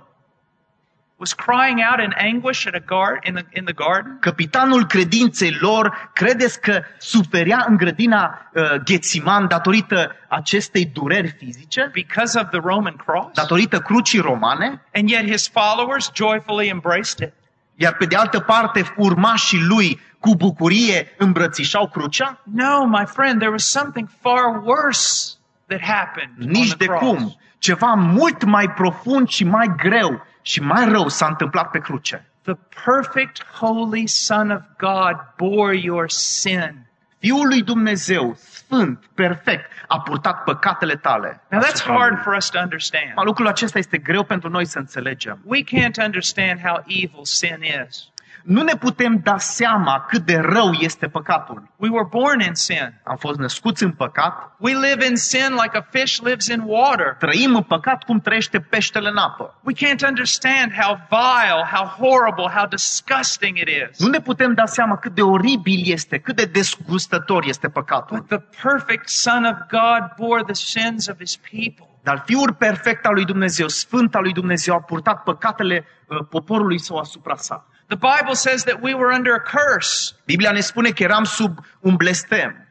was crying out in anguish in the garden? capitanul credinței lor, credeți că suferea în grădina Ghețiman datorită acestei dureri fizice? Because of the Roman cross? Datorită crucii romane? And yet his followers joyfully embraced it. Iar pe de altă parte, urmașii lui cu bucurie îmbrățișau crucea? No, my friend, there was something far worse that happened Nici on de the cross. cum. Ceva mult mai profund și mai greu și mai rău s-a întâmplat pe cruce. The perfect, holy Son of God bore your sin. Fiul lui Dumnezeu, sfânt, perfect, a purtat păcatele tale. Now that's asupra hard lui. for us to understand. Lucrul acesta este greu pentru noi să înțelegem. We can't understand how evil sin is. Nu ne putem da seama cât de rău este păcatul. We were born in sin. Am fost născuți în păcat, We live in sin like a fish lives in water. trăim în păcat cum trăiește peștele în apă. We can't understand how vile, how horrible, how disgusting it is. Nu ne putem da seama cât de oribil este, cât de dezgustător este păcatul. But the perfect Son of God bore the sins of his people. Dar Fiul perfect al lui Dumnezeu, Sfânt al lui Dumnezeu, a purtat păcatele poporului său asupra sa. The Bible says that we were under a curse. Biblia ne spune că eram sub un blestem.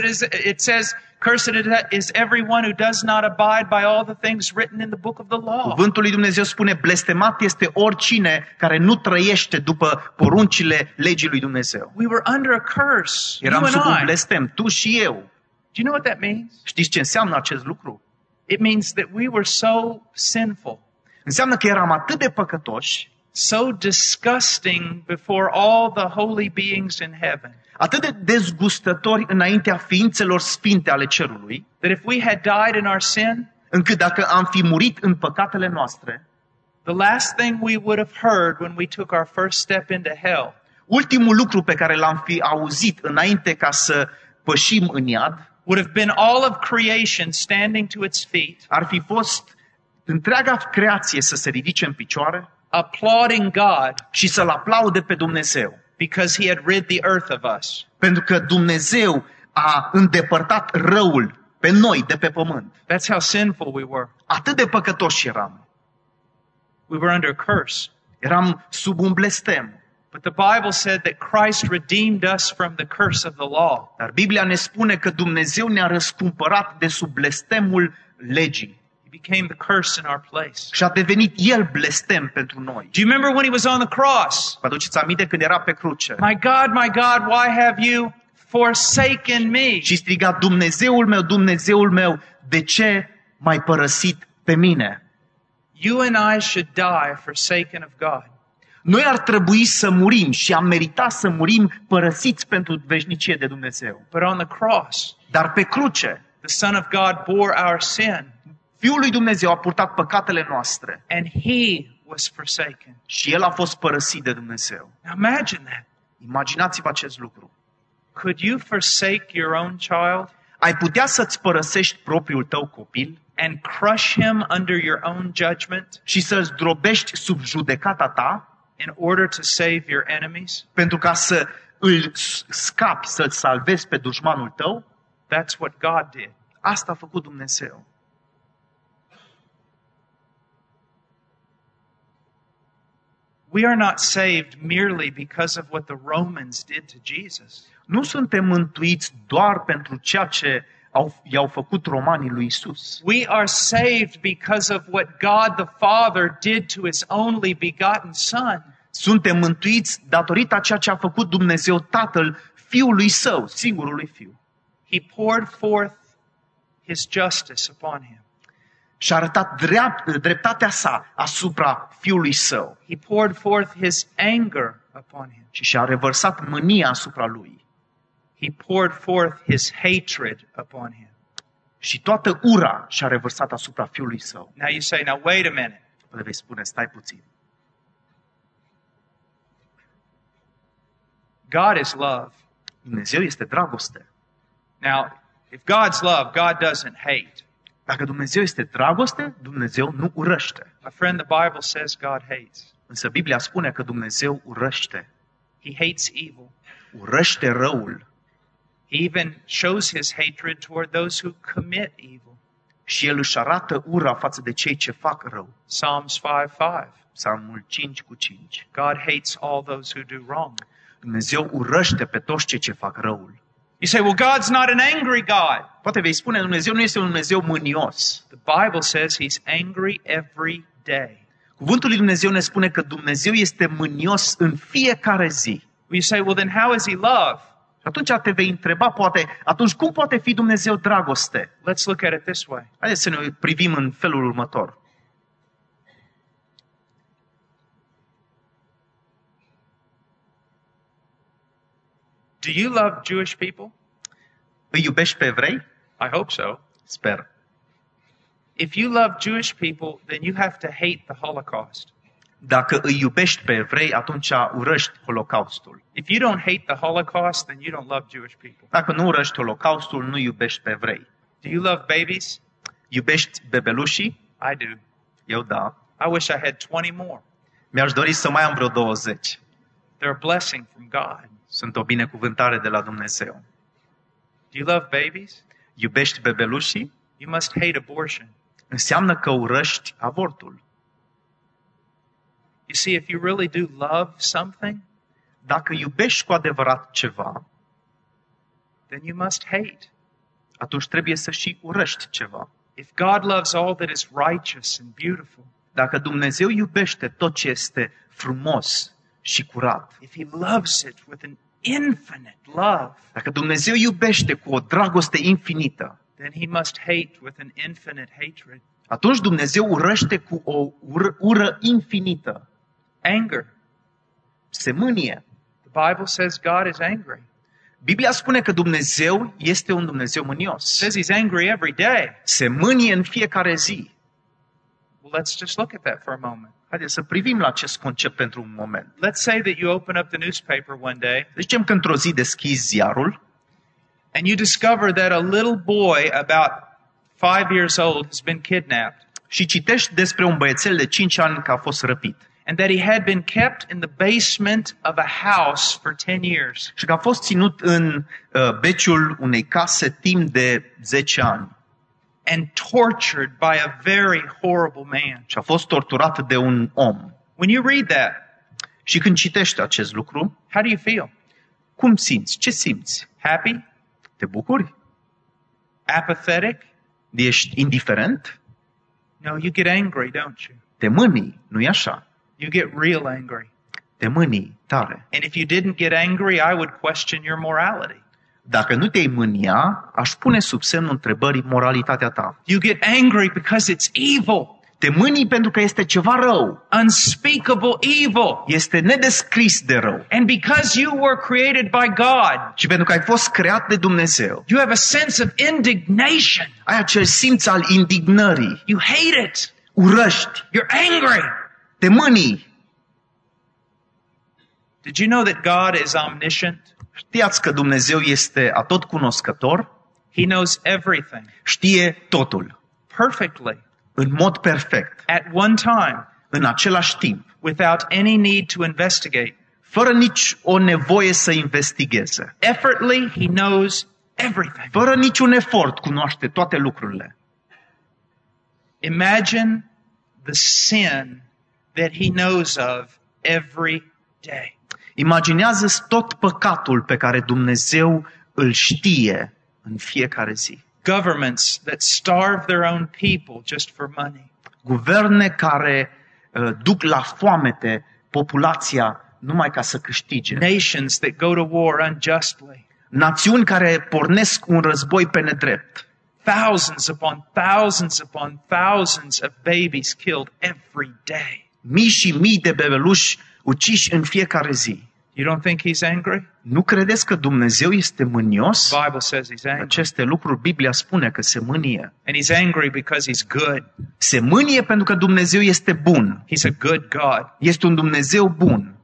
Cursed is everyone who does not abide by all the things written in the book of the law. Cuvântul lui Dumnezeu spune, blestemat este oricine care nu trăiește după poruncile legii lui Dumnezeu. We were under a curse. Eram You sub un and I. blestem, tu și eu. Do you know what that means? Știți ce înseamnă acest lucru? It means that we were so sinful, Înseamnă că eram atât de păcătoși, so disgusting before all the holy beings in heaven, atât de dezgustători înaintea ființelor sfinte ale cerului, that if we had died in our sin, încât dacă am fi murit în păcatele noastre, the last thing we would have heard when we took our first step into hell ultimul lucru pe care l-am fi auzit înainte ca să pășim în iad, would have been all of creation standing to its feet, ar fi fost întreaga creație să se ridice în picioare applauding God și să-L aplaude pe Dumnezeu. because he had rid the earth of us. Pentru că Dumnezeu a îndepărtat răul pe noi de pe pământ. That's how sinful we were. Atât de păcătoși eram. We were under a curse. Eram sub un blestem. But the Bible said that Christ redeemed us from the curse of the law. Dar Biblia ne spune că Dumnezeu ne-a răscumpărat de sub blestemul legii. He became the curse in our place. Și a devenit El blestem pentru noi. Do you remember when he was on the cross? Vă aduceți aminte când era pe cruce? My God, why have you forsaken me? Și striga, Dumnezeul meu, de ce m-ai părăsit pe mine? You and I should die forsaken of God. Noi ar trebui să murim și am meritat să murim părăsiți pentru veșnicie de Dumnezeu. But on the cross, Dar pe cruce, the Son of God bore our sin, Fiul lui Dumnezeu a purtat păcatele noastre and He was forsaken. și El a fost părăsit de Dumnezeu. Now imagine that. Imaginați-vă acest lucru. Could you forsake your own child Ai putea să-ți părăsești propriul tău copil and crush him under your own judgment și să-l zdrobești sub judecata ta in order to save your enemies? pentru ca să îl scapi, să-l salvezi pe dușmanul tău? That's what God did. Asta a făcut Dumnezeu. We are not saved merely because of what the Romans did to Jesus. Nu suntem mântuiți doar pentru ceea ce i-au făcut romanii lui Isus. We are saved because of what God the Father did to His only begotten Son. Suntem mântuiți datorită a ceea ce a făcut Dumnezeu Tatăl Fiului Său, singurului Fiu. He poured forth His justice upon Him. Și a arătat dreptatea sa asupra Fiului Său He poured forth His anger upon Him. și și-a revărsat mânia asupra Lui. He poured forth His hatred upon Him. Și toată ura și-a revărsat asupra Fiului Său. Now you say, now wait a minute. Le vei spune, stai puțin. God is love. Dumnezeu este dragoste. Now, if God's love, God doesn't hate. Dacă Dumnezeu este dragoste, Dumnezeu nu urăște. My friend, the Bible says God hates. Însă Biblia spune că Dumnezeu urăște. He hates evil. Urăște răul. He even shows His hatred toward those who commit evil. Și El își arată ura față de cei ce fac rău. Psalms 5:5. Psalmul 5:5. God hates all those who do wrong. Dumnezeu urăște pe toți cei ce fac răul. You say, well, God's not an angry God. Poate vei spune, Dumnezeu nu este un Dumnezeu mânios. The Bible says He's angry every day. Cuvântul lui Dumnezeu ne spune că Dumnezeu este mânios în fiecare zi. You say, well, then how is He love? Și atunci te vei întreba, poate, atunci cum poate fi Dumnezeu dragoste? Let's look at it this way. Haideți să ne privim în felul următor. Do you love Jewish people? Îi iubești pe evrei? I hope so. Sper. If you love Jewish people, then you have to hate the Holocaust. Dacă îi iubești pe evrei, atunci urăști Holocaustul. If you don't hate the Holocaust, then you don't love Jewish people. Dacă nu urăști Holocaustul, nu iubești pe evrei. Do you love babies? Iubești bebelușii? I do. Eu da. I wish I had 20 more. Mi-aș dori să mai am vreo 20. They're a blessing from God. Sunt o binecuvântare de la Dumnezeu. Do you love babies? Iubești bebelușii? You must hate abortion. Înseamnă că urăști avortul. You see, if you really do love something, Dacă iubești cu adevărat ceva, then you must hate. atunci trebuie să și urăști ceva. If God loves all that is righteous and beautiful, Dacă Dumnezeu iubește tot ce este frumos și curat, if He loves it with an infinite love, dacă Dumnezeu iubește cu o dragoste infinită, then He must hate with an infinite hatred. atunci Dumnezeu urăște cu o ură infinită. Anger. Se mânie. The Bible says God is angry. Biblia spune că Dumnezeu este un Dumnezeu mânios. It says He's angry every day. Se mânie în fiecare zi. Well, let's just look at that for a moment. Haideți să privim la acest concept pentru un moment. Let's say that you open up the newspaper one day Zicem că într-o zi deschizi ziarul and you discover that a little boy about 5 years old has been kidnapped și citești despre un băiețel de 5 ani care a fost răpit and that he had been kept in the basement of a house for 10 years. și că a fost ținut în beciul unei case timp de 10 ani And tortured by a very horrible man. și a fost torturat de un om. When you read that, Și când citești acest lucru, how do you feel? cum simți? Ce simți? Happy? Te bucuri? Apathetic? Ești indiferent? No, you get angry, don't you? Te mânii, nu-i așa? You get real angry. Te mânii tare. And if you didn't get angry, I would question your morality. Dacă nu te-ai mânia, aș pune sub semnul întrebării moralitatea ta. You get angry because it's evil. Te mânii pentru că este ceva rău. unspeakable evil. Este nedescris de rău. And because you were created by God, Și pentru că ai fost creat de Dumnezeu, you have a sense of indignation. ai acel simț al indignării. You hate it. Urăști. You're angry. Te mânii. Did you know that God is omniscient? Știați că Dumnezeu este atotcunoscător? He knows everything Știe totul. perfectly În mod perfect. at one time În același timp. without any need to investigate. Fără nici o nevoie să investigheze. Effortlessly, he knows everything. Fără niciun efort cunoaște toate lucrurile. Imagine the sin that he knows of every day. Imaginează-ți tot păcatul pe care Dumnezeu îl știe în fiecare zi. Governments that starve their own people just for money. Guverne care duc la foamete populația numai ca să câștige. Nations that go to war unjustly. Națiuni care pornesc un război pe nedrept. Thousands upon thousands upon thousands of babies killed every day. Mii și mii de bebeluși uciși în fiecare zi. You don't think he's angry? Nu credeți că Dumnezeu este mânios? The Bible says he's angry. Aceste lucruri Biblia spune că se mânie. And he's angry because he's good. Se mânie pentru că Dumnezeu este bun. He's a good God. Este un Dumnezeu bun.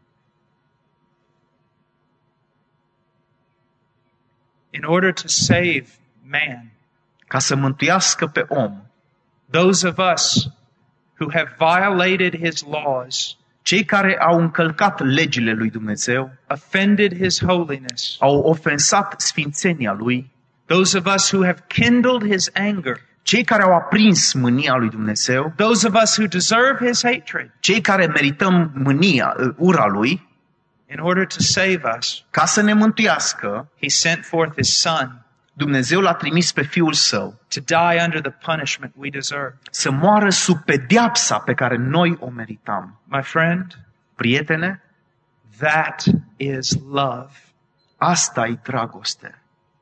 In order to save man, Ca să mântuiască pe om. those of us who have violated his laws, Cei care au încălcat legile lui Dumnezeu, offended his holiness, au ofensat sfințenia lui, those of us who have kindled his anger, cei care au aprins mânia lui Dumnezeu, those of us who deserve his hatred, cei care merităm ura lui, in order to save us, ca să ne mântuiască, he sent forth his son Dumnezeu l-a trimis pe Fiul Său to die under the punishment we deserve. să moară sub pedeapsa pe care noi o meritam. My friend, Prietene, that is love. asta e dragoste.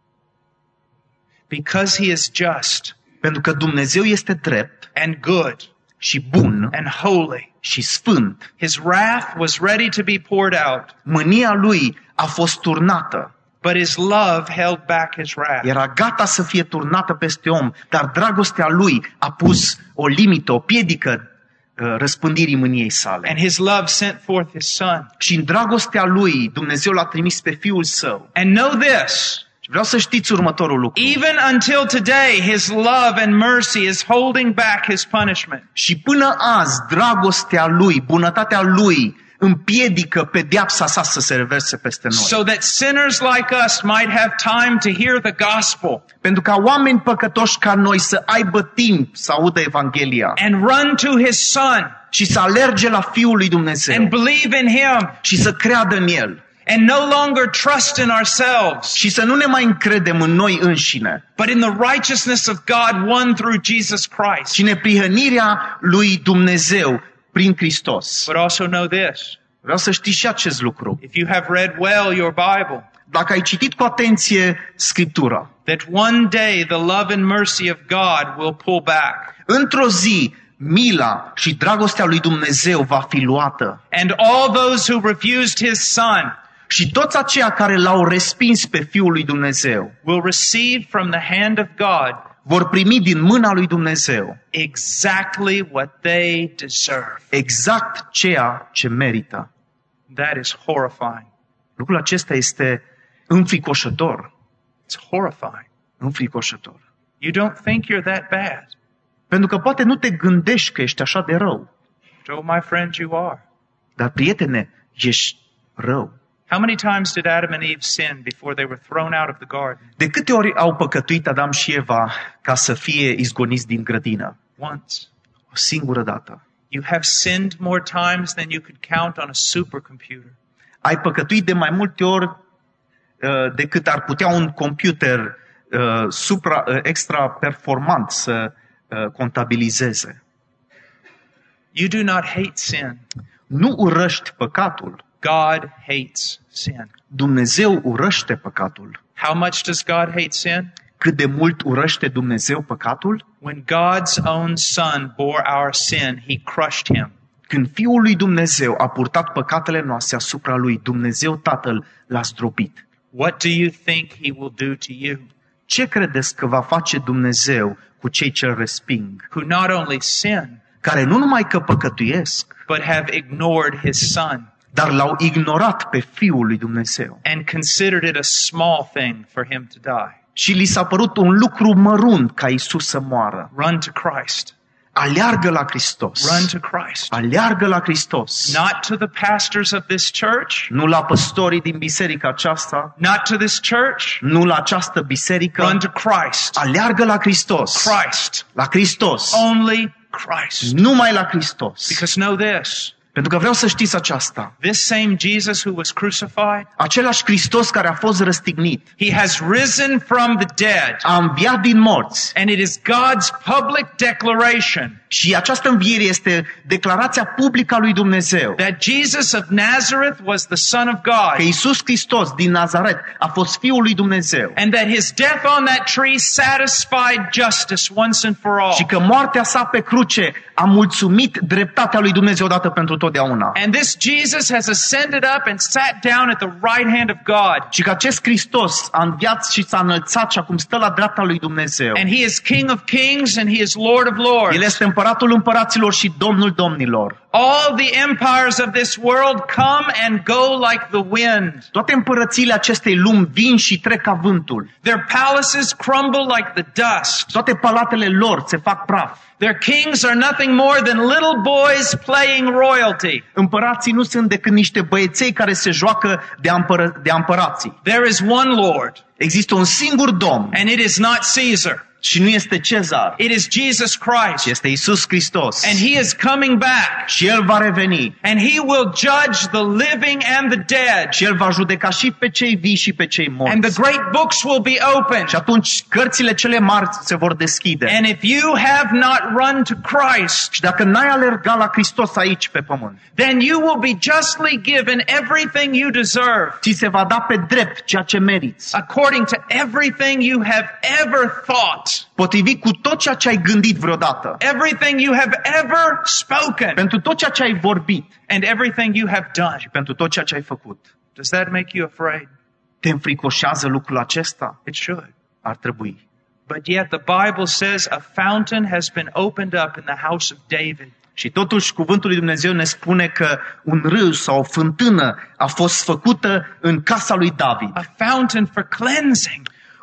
Because he is just Pentru că Dumnezeu este drept and good și bun and holy, și sfânt. his wrath was ready to be poured out, Mânia lui a fost turnată. but his love held back his wrath. Era gata să fie turnată peste om, dar dragostea lui a pus o limită, o piedică răspândirii mâniei sale. And his love sent forth his son. Și în dragostea lui Dumnezeu l-a trimis pe Fiul Său. And know this, Și vreau să știți următorul lucru. even until today, his love and mercy is holding back his punishment. Și până azi, dragostea lui, bunătatea lui, împiedică pedeapsa sa să se reverse peste noi. So that sinners like us might have time to hear the gospel Pentru ca oameni păcătoși ca noi să aibă timp să audă Evanghelia and run to his son și să alerge la Fiul lui Dumnezeu and believe in him și să creadă în El and no longer trust in ourselves, și să nu ne mai încredem în noi înșine, but in the righteousness of God won through Jesus Christ. ci în neprihănirea lui Dumnezeu prin Hristos. But also know this, Vreau să știți și acest lucru. if you have read well your Bible, Dacă ai citit cu atenție Scriptura, that one day the love and mercy of God will pull back. într-o zi mila și dragostea lui Dumnezeu va fi luată. And all those who refused his son Și toți aceia care l-au respins pe Fiul lui Dumnezeu will receive from the hand of God vor primi din mâna lui Dumnezeu exactly what they deserve. exact ceea ce merită. That is horrifying. Lucrul acesta este înfricoșător. It's horrifying. Înfricoșător. You don't think you're that bad. Pentru că poate nu te gândești că ești așa de rău. But, oh, my friend, you are. Dar, prietene, ești rău. How many times did Adam and Eve sin before they were thrown out of the garden? De câte ori au păcătuit Adam și Eva ca să fie izgoniți din grădină? Once. O singură dată. You have sinned more times than you could count on a supercomputer. Ai păcătuit de mai multe ori decât ar putea un computer extra performant să contabilizeze. You do not hate sin. Nu urăști păcatul. God hates sin. Dumnezeu urăște păcatul. How much does God hate sin? cât de mult urăște Dumnezeu păcatul? When God's own Son bore our sin, He crushed Him. Când Fiul lui Dumnezeu a purtat păcatele noastre asupra lui, Dumnezeu Tatăl l-a zdrobit. What do you think He will do to you, Ce credeți că va face Dumnezeu cu cei ce îl resping, who not only sin, care nu numai că păcătuiesc, but have ignored His Son dar l-au ignorat pe Fiul lui Dumnezeu? and considered it a small thing for Him to die? Și li s-a părut un lucru mărunt ca Iisus să moară. Run to Christ. Aleargă la Hristos. Run to Christ. Aleargă la Hristos. Not to the pastors of this church, Nu la păstorii din biserica aceasta, not to this church. nu la această biserică. Run to Christ. Aleargă la Hristos. Christ. La Hristos. Only Christ. Numai la Hristos. Because know this, Pentru că vreau să știți aceasta. this same Jesus who was crucified, Același Hristos care a fost răstignit, He has risen from the dead. a înviat din morți. And it is God's public declaration Și această înviere este declarația publică a lui Dumnezeu. that Jesus of Nazareth was the Son of God, Că Iisus Hristos din Nazaret a fost Fiul lui Dumnezeu. and that His death on that tree satisfied justice once and for all. Și că moartea sa pe cruce a mulțumit dreptatea lui Dumnezeu odată pentru totdeauna. And this Jesus has ascended up and sat down at the right hand of God. Și că acest Hristos a înviat și s-a înălțat și acum stă la dreapta lui Dumnezeu. And He is King of kings and He is Lord of lords. El este împăratul împăraților și Domnul domnilor. All the empires of this world come and go like the wind. Toate împărățiile acestei lumi vin și trec ca vântul. Their palaces crumble like the dust. Toate palatele lor se fac praf. Their kings are nothing more than little boys playing royalty. Împărații nu sunt decât niște băieței care se joacă de împărații. There is one Lord, Există un singur Domn and it is not Caesar. și nu este Cezar, It is Jesus Christ. este Iisus Hristos. And He is coming back. Și El va reveni And He will judge the living and the dead. și El va judeca și pe cei vii și pe cei And the morți. great books will be opened. Și atunci cărțile cele mari se vor deschide. And if you have not run to Christ, Și dacă n-ai alergat la Hristos aici pe pământ, then you will be justly given everything you deserve, ți se va da pe drept ceea ce meriți, according to everything you have ever thought, potrivit cu tot ceea ce ai gândit vreodată, everything you have ever spoken, pentru tot ceea ce ai vorbit and everything you have done. și pentru tot ceea ce ai făcut. Does that make you afraid? Te înfricoșează lucrul acesta? It should. Ar trebui. But yet the Bible says a fountain has been opened up in the house of David. Și totuși cuvântul lui Dumnezeu ne spune că un râu sau o fântână a fost făcută în casa lui David. A fountain for cleansing.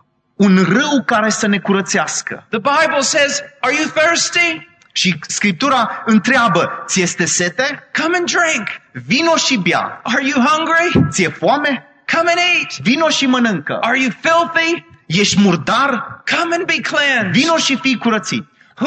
Un râu care să ne curățească. The Bible says, are you thirsty? Și Scriptura întreabă, ți este sete? Come and drink. Vino și bea. Are you hungry? Ți-e foame? Come and eat. Vino și mănâncă. Are you filthy? Ești murdar? Come and be cleansed. Vino și fii curățit.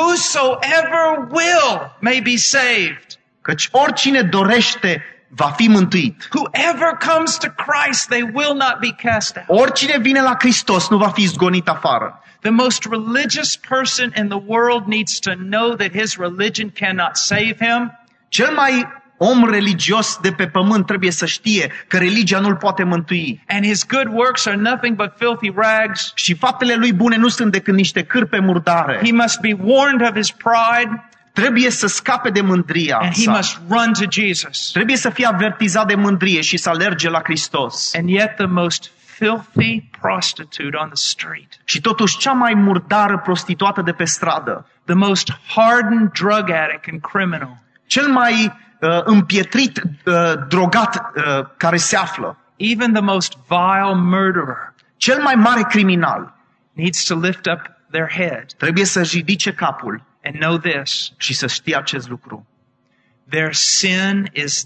Whosoever will may be saved. Căci oricine dorește va fi mântuit. Whoever comes to Christ, they will not be cast out. Oricine vine la Hristos nu va fi zgonit afară. The most religious person in the world needs to know that his religion cannot save him. Cel mai om religios de pe pământ trebuie să știe că religia nu-l poate mântui. And his good works are nothing but filthy rags. Și faptele lui bune nu sunt decât niște cârpe murdare. He must be warned of his pride, Trebuie să scape de mândria and he sa. must run to Jesus. Trebuie să fie avertizat de mândrie și să alerge la Hristos. And yet the most filthy prostitute on the street, Și totuși cea mai murdară prostituată de pe stradă, the most hardened drug addict and criminal, cel mai împietrit drogat care se află, even the most vile murderer, cel mai mare criminal, needs to lift up their head trebuie să-și ridice capul and know this: și să știe acest lucru. their sin is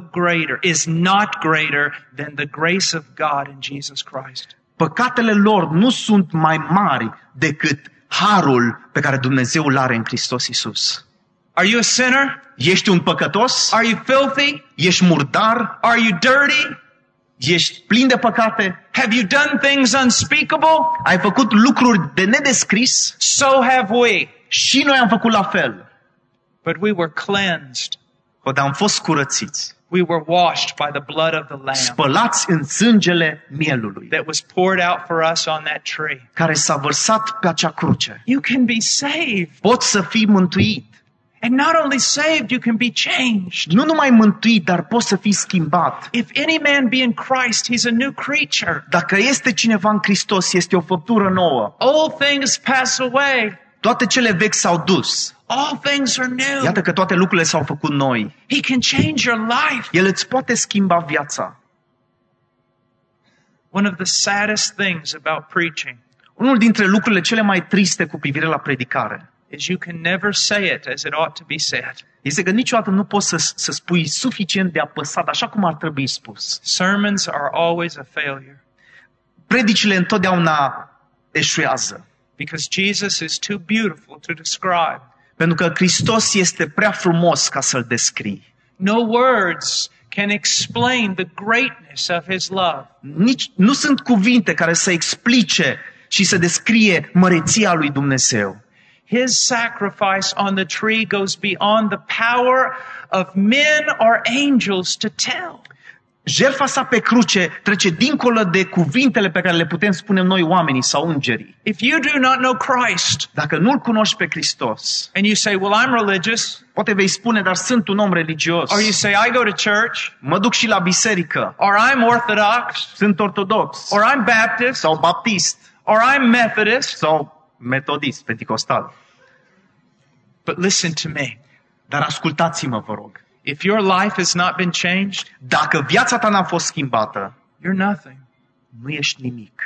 not greater than the grace of God in Jesus Christ. Păcatele lor nu sunt mai mari decât harul pe care Dumnezeu îl are în Hristos Iisus. Are you a sinner? Ești un păcătos? Are you filthy? Ești murdar? Are you dirty? Ești plin de păcate? Have you done things unspeakable? Ai făcut lucruri de nedescris? So have we. Și noi am făcut la fel. But we were cleansed. Dar am fost curățiți. We were washed by the blood of the Lamb spălați în sângele mielului, that was poured out for us on that tree. care s-a vărsat pe acea cruce. You can be saved. Poți să fii mântuit. And not only saved, you can be changed. Nu numai mântuit, dar poți să fii schimbat. If any man be in Christ, he's a new creature. Dacă este cineva în Hristos, este o făptură nouă. Old things pass away. Toate cele vechi s-au dus. All things are new. Iată că toate lucrurile s-au făcut noi. He can change your life. El îți poate schimba viața. One of the saddest things about preaching Unul dintre lucrurile cele mai triste cu privire la predicare is you can never say it as it ought to be said. este că niciodată nu poți să spui suficient de apăsat, așa cum ar trebui spus. Sermons are always a failure Predicile întotdeauna eșuează. because Jesus is too beautiful to describe. Pentru că Hristos este prea frumos ca să-L descrii. No words can explain the greatness of His love. Nu sunt cuvinte care să explice și să descrie măreția lui Dumnezeu. His sacrifice on the tree goes beyond the power of men or angels to tell. Jertfa sa pe cruce trece dincolo de cuvintele pe care le putem spune noi oamenii sau îngerii. If you do not know Christ Dacă nu-L cunoști pe Hristos, and you say, well, I'm religious, poate vei spune, dar sunt un om religios. or you say, I go to church, Mă duc și la biserică. or I'm Orthodox, Sunt ortodox. or I'm Baptist, Sau baptist. or I'm Methodist. Sau metodist, penticostal. But listen to me. Dar ascultați-mă, vă rog. If your life has not been changed, Dacă viața ta n-a fost schimbată, you're nothing. nu ești nimic.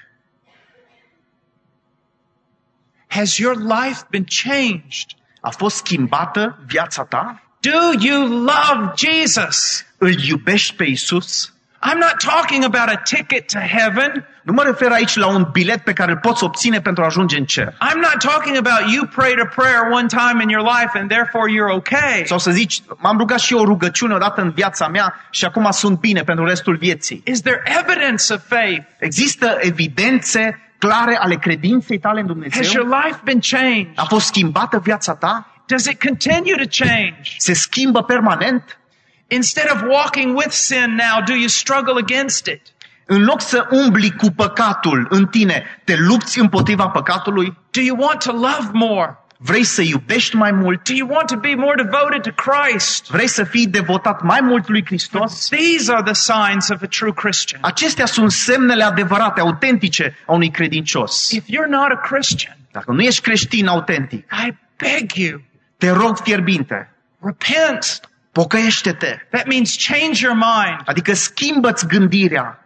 Has your life been changed? A fost schimbată viața ta? Do you love Jesus? Îl iubești pe Isus? I'm not talking about a ticket to heaven. Nu mă refer aici la un bilet pe care îl poți obține pentru a ajunge în cer. I'm not talking about you prayed a prayer one time in your life and therefore you're okay. Sau să zici, m-am rugat și eu o rugăciune odată în viața mea și acum sunt bine pentru restul vieții. Is there evidence of faith? Există evidențe clare ale credinței tale în Has Dumnezeu? your life been changed? A fost schimbată viața ta? Does it continue to change? Se schimbă permanent? Instead of walking with sin now, do you struggle against it? În loc să umbli cu păcatul în tine, te lupți împotriva păcatului? Do you want to love more? Vrei să iubești mai mult? Do you want to be more devoted to Christ? Vrei să fii devotat mai mult lui Hristos? These are the signs of a true Christian. Acestea sunt semnele adevărate, autentice a unui credincios. If you're not a Christian, Dacă nu ești creștin autentic, I beg you, te rog fierbinte, repent. pocăiește-te. That means change your mind. Adică schimbă-ți gândirea.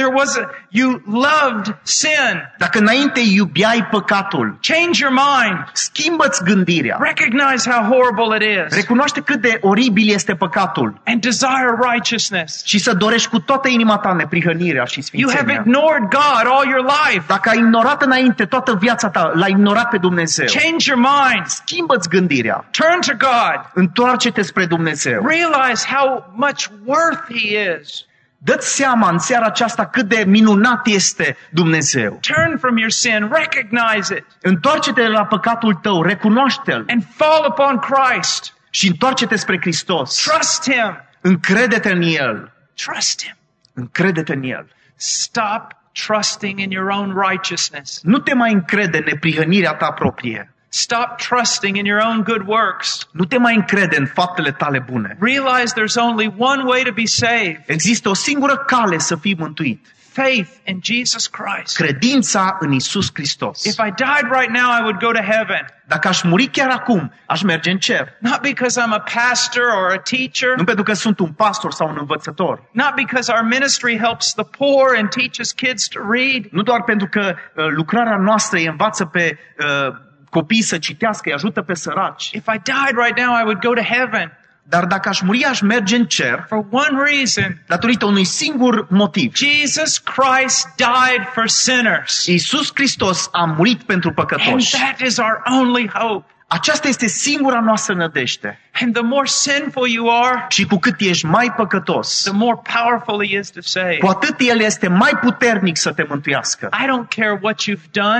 You loved sin. Dacă înainte iubeai păcatul, Change your mind. schimbă-ți gândirea. Recognize how horrible it is. Recunoaște cât de oribil este păcatul And desire righteousness. și să dorești cu toată inima ta neprihănirea și You have sfințenia. ignored God all your life. Dacă ai ignorat înainte toată viața ta, l-ai ignorat pe Dumnezeu, Change your mind. schimbă-ți gândirea. Turn to God. Întoarce-te spre Dumnezeu. Realize how much worth He is. Dă-ți seama în seara aceasta cât de minunat este Dumnezeu. Turn from your sin. Recognize it. Întoarce-te la păcatul tău, recunoaște-l And fall upon Christ. și întoarce-te spre Hristos. Trust Him. Încrede-te în El. Trust Him. Încrede-te în El. Stop trusting in your own righteousness. Nu te mai încrede în neprihănirea ta proprie. Stop trusting in your own good works. Nu te mai încrede în faptele tale bune. Realize there's only one way to be saved. Există o singură cale să fii mântuit. Faith in Jesus Christ. Credința în Isus Hristos. If I died right now, I would go to heaven. Dacă aș muri chiar acum, aș merge în cer. Not because I'm a pastor or a teacher. Nu pentru că sunt un pastor sau un învățător. Not because our ministry helps the poor and teaches kids to read. Nu doar pentru că lucrarea noastră îi învață pe copiii să citească, îi ajută pe săraci. If I died right now, I would go to heaven. Dar dacă aș muri, aș merge în cer For one reason. datorită unui singur motiv. Jesus Christ died for sinners. Iisus Hristos a murit pentru And păcătoși. that is our only hope. Aceasta este singura noastră nădejde. And the more sinful you are, Și cu cât ești mai păcătos, the more powerful He is to save. cu atât El este mai puternic să te mântuiască. I don't care what you've done.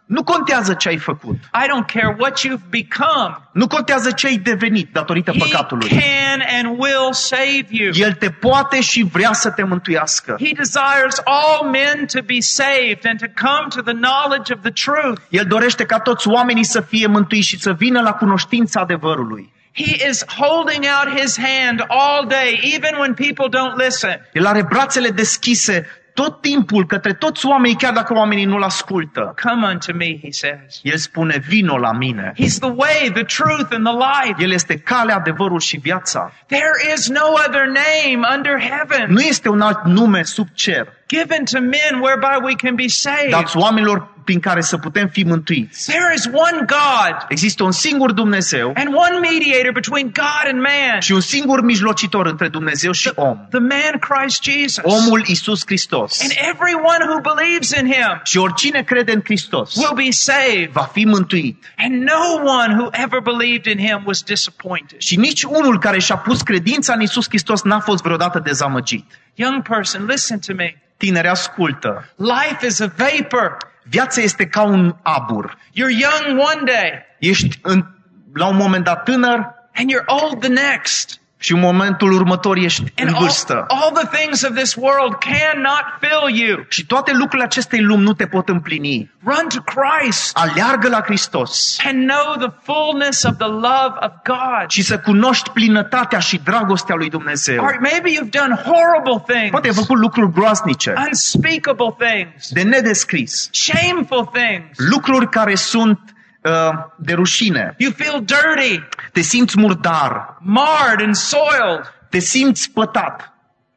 Nu contează ce ai făcut. I don't care what you've become. Nu contează ce ai devenit datorită He păcatului. can and will save you. El te poate și vrea să te mântuiască. He desires all men to be saved and to come to the knowledge of the truth. El dorește ca toți oamenii să fie mântuiți și să vină la cunoștința adevărului. He is holding out his hand all day, even when people don't listen. El are brațele deschise tot timpul către toți oamenii, chiar dacă oamenii nu-l ascultă. Come unto me, he says. El spune, vino la mine. He's the way, the truth, and the life. El este calea, adevărul și viața. There is no other name under heaven Nu este un alt nume sub cer, given to men whereby we can be saved. dat oamenilor prin care să putem fi mântuiți. There is one God Există un singur Dumnezeu and one mediator between God and man, și un singur mijlocitor între Dumnezeu și om. the man Christ Jesus. Omul Iisus Hristos. And everyone who believes in him Și oricine crede în Hristos will be saved. va fi mântuit. And no one who ever believed in him was disappointed. Și nici unul care și-a pus credința în Iisus Hristos n-a fost vreodată dezamăgit. Young person, listen to me. Tineri, ascultă. Life is a vapor. Viața este ca un abur. You're young one day Ești la un moment dat tânăr and you're old the next. și în momentul următor ești And în vârstă. all the things of this world cannot fill you. Și toate lucrurile acestei lumi nu te pot împlini. Run to Christ Aleargă la Hristos and know the fullness of the love of God. și să cunoști plinătatea și dragostea lui Dumnezeu. Or maybe you've done horrible Poate ai things, făcut lucruri groaznice, unspeakable things, de nedescris, shameful things. lucruri care sunt de rușine. You feel dirty, Te simți murdar, marred and soiled. te simți pătat.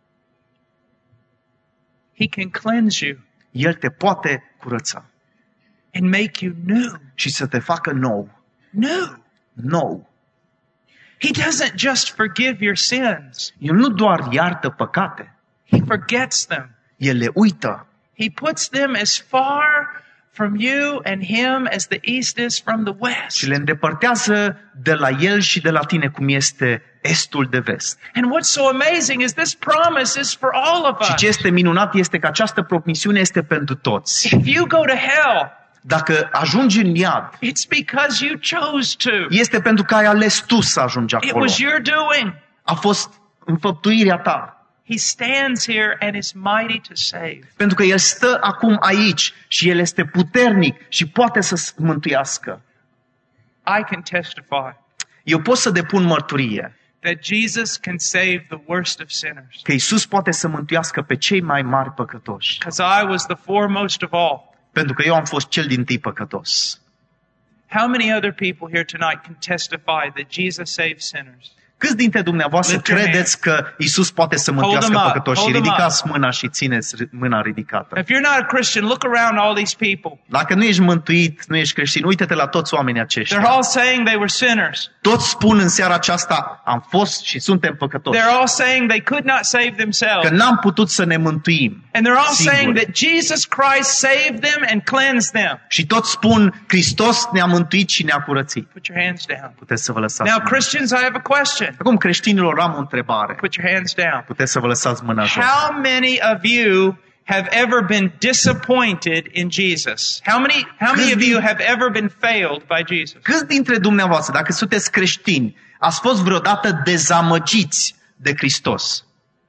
He can cleanse you El te poate curăța and make you new. și să te facă nou. New. Nou. He doesn't just forgive your sins. El nu doar iartă păcate, He forgets them. El le uită. He puts them as far from you and him as the east is from the west. Și le îndepărtează de la El și de la tine cum este estul de vest. And what's so amazing is this promise is for all of Și us. ce este minunat este că această promisiune este pentru toți. If you go to hell, Dacă ajungi în iad, it's because you chose to. este pentru că ai ales tu să ajungi It acolo. was your doing. A fost înfăptuirea ta. He stands here and is mighty to save. Pentru că El stă acum aici și El este puternic și poate să mântuiască. I can testify Eu pot să depun mărturie that Jesus can save the worst of sinners. că Iisus poate să mântuiască pe cei mai mari păcătoși. Because I was the foremost of all. Pentru că eu am fost cel dintâi păcătos. How many other people here tonight can testify that Jesus saves sinners? Câți dintre dumneavoastră Lift your credeți că Iisus poate să mântuiască Hold them up. păcătoși? Hold them Ridicați mâna și țineți mâna ridicată. If you're not a Christian, look around all these people. Dacă nu ești mântuit, nu ești creștin, uite-te la toți oamenii They're aceștia. all saying they were sinners. Toți spun în seara aceasta, am fost și suntem păcătoși. They're all saying they could not save Că themselves. n-am putut să ne mântuim And they're all saying singuri. that Jesus Christ saved them and cleansed them. Și toți spun, Hristos ne-a mântuit și ne-a curățit. Put your hands down. Puteți să vă lăsați Now, mâna. Christians, I have a question. Acum, creștinilor, am o întrebare. Put your hands down. Puteți să vă lăsați mâna jos. How many of you have ever been disappointed in Jesus? How many of you have ever been failed by Jesus? Câți dintre dumneavoastră, dacă sunteți creștini, ați fost vreodată dezamăgiți de Hristos?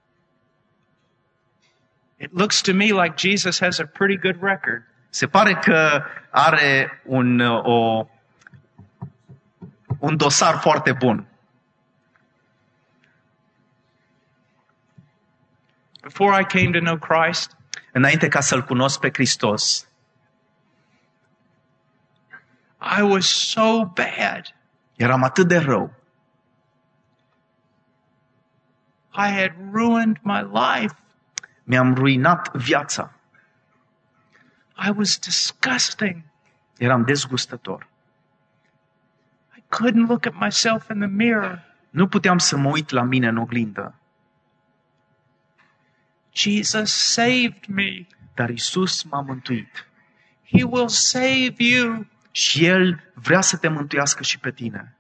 It looks to me like Jesus has a pretty good record. Se pare că are un dosar foarte bun. Before I came to know Christ, Înainte ca să-L cunosc pe Hristos, I was so bad. eram atât de rău. I had ruined my life. Mi-am ruinat viața. I was disgusting. Eram dezgustător. I couldn't look at myself in the mirror. Nu puteam să mă uit la mine în oglindă. Jesus saved me. Dar Iisus m-a mântuit. He will save you. Și El vrea să te mântuiască și pe tine.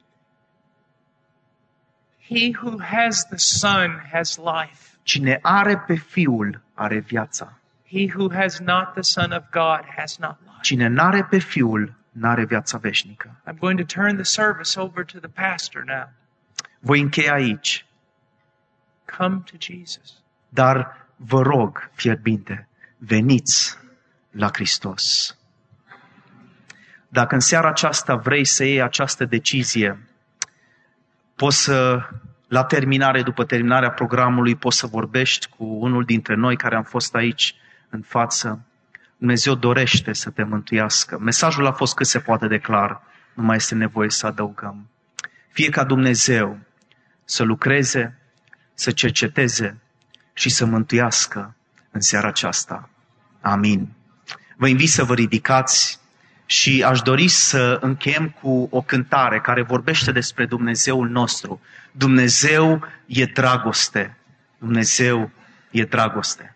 He who has the Son has life. Cine are pe Fiul are viața. He who has not the Son of God has not life. Cine n-are pe Fiul, n-are viața veșnică. I'm going to turn the service over to the pastor now. Voi încheia aici, Come to Jesus. dar vă rog, fierbinte, veniți la Hristos. Dacă în seara aceasta vrei să iei această decizie, poți să, la terminare, după terminarea programului, poți să vorbești cu unul dintre noi care am fost aici în față. Dumnezeu dorește să te mântuiască. Mesajul a fost cât se poate de clar, nu mai este nevoie să adăugăm. Fie ca Dumnezeu să lucreze, să cerceteze și să mântuiască în seara aceasta. Amin. Vă invit să vă ridicați și aș dori să încheiem cu o cântare care vorbește despre Dumnezeul nostru. Dumnezeu e dragoste. Dumnezeu e dragoste.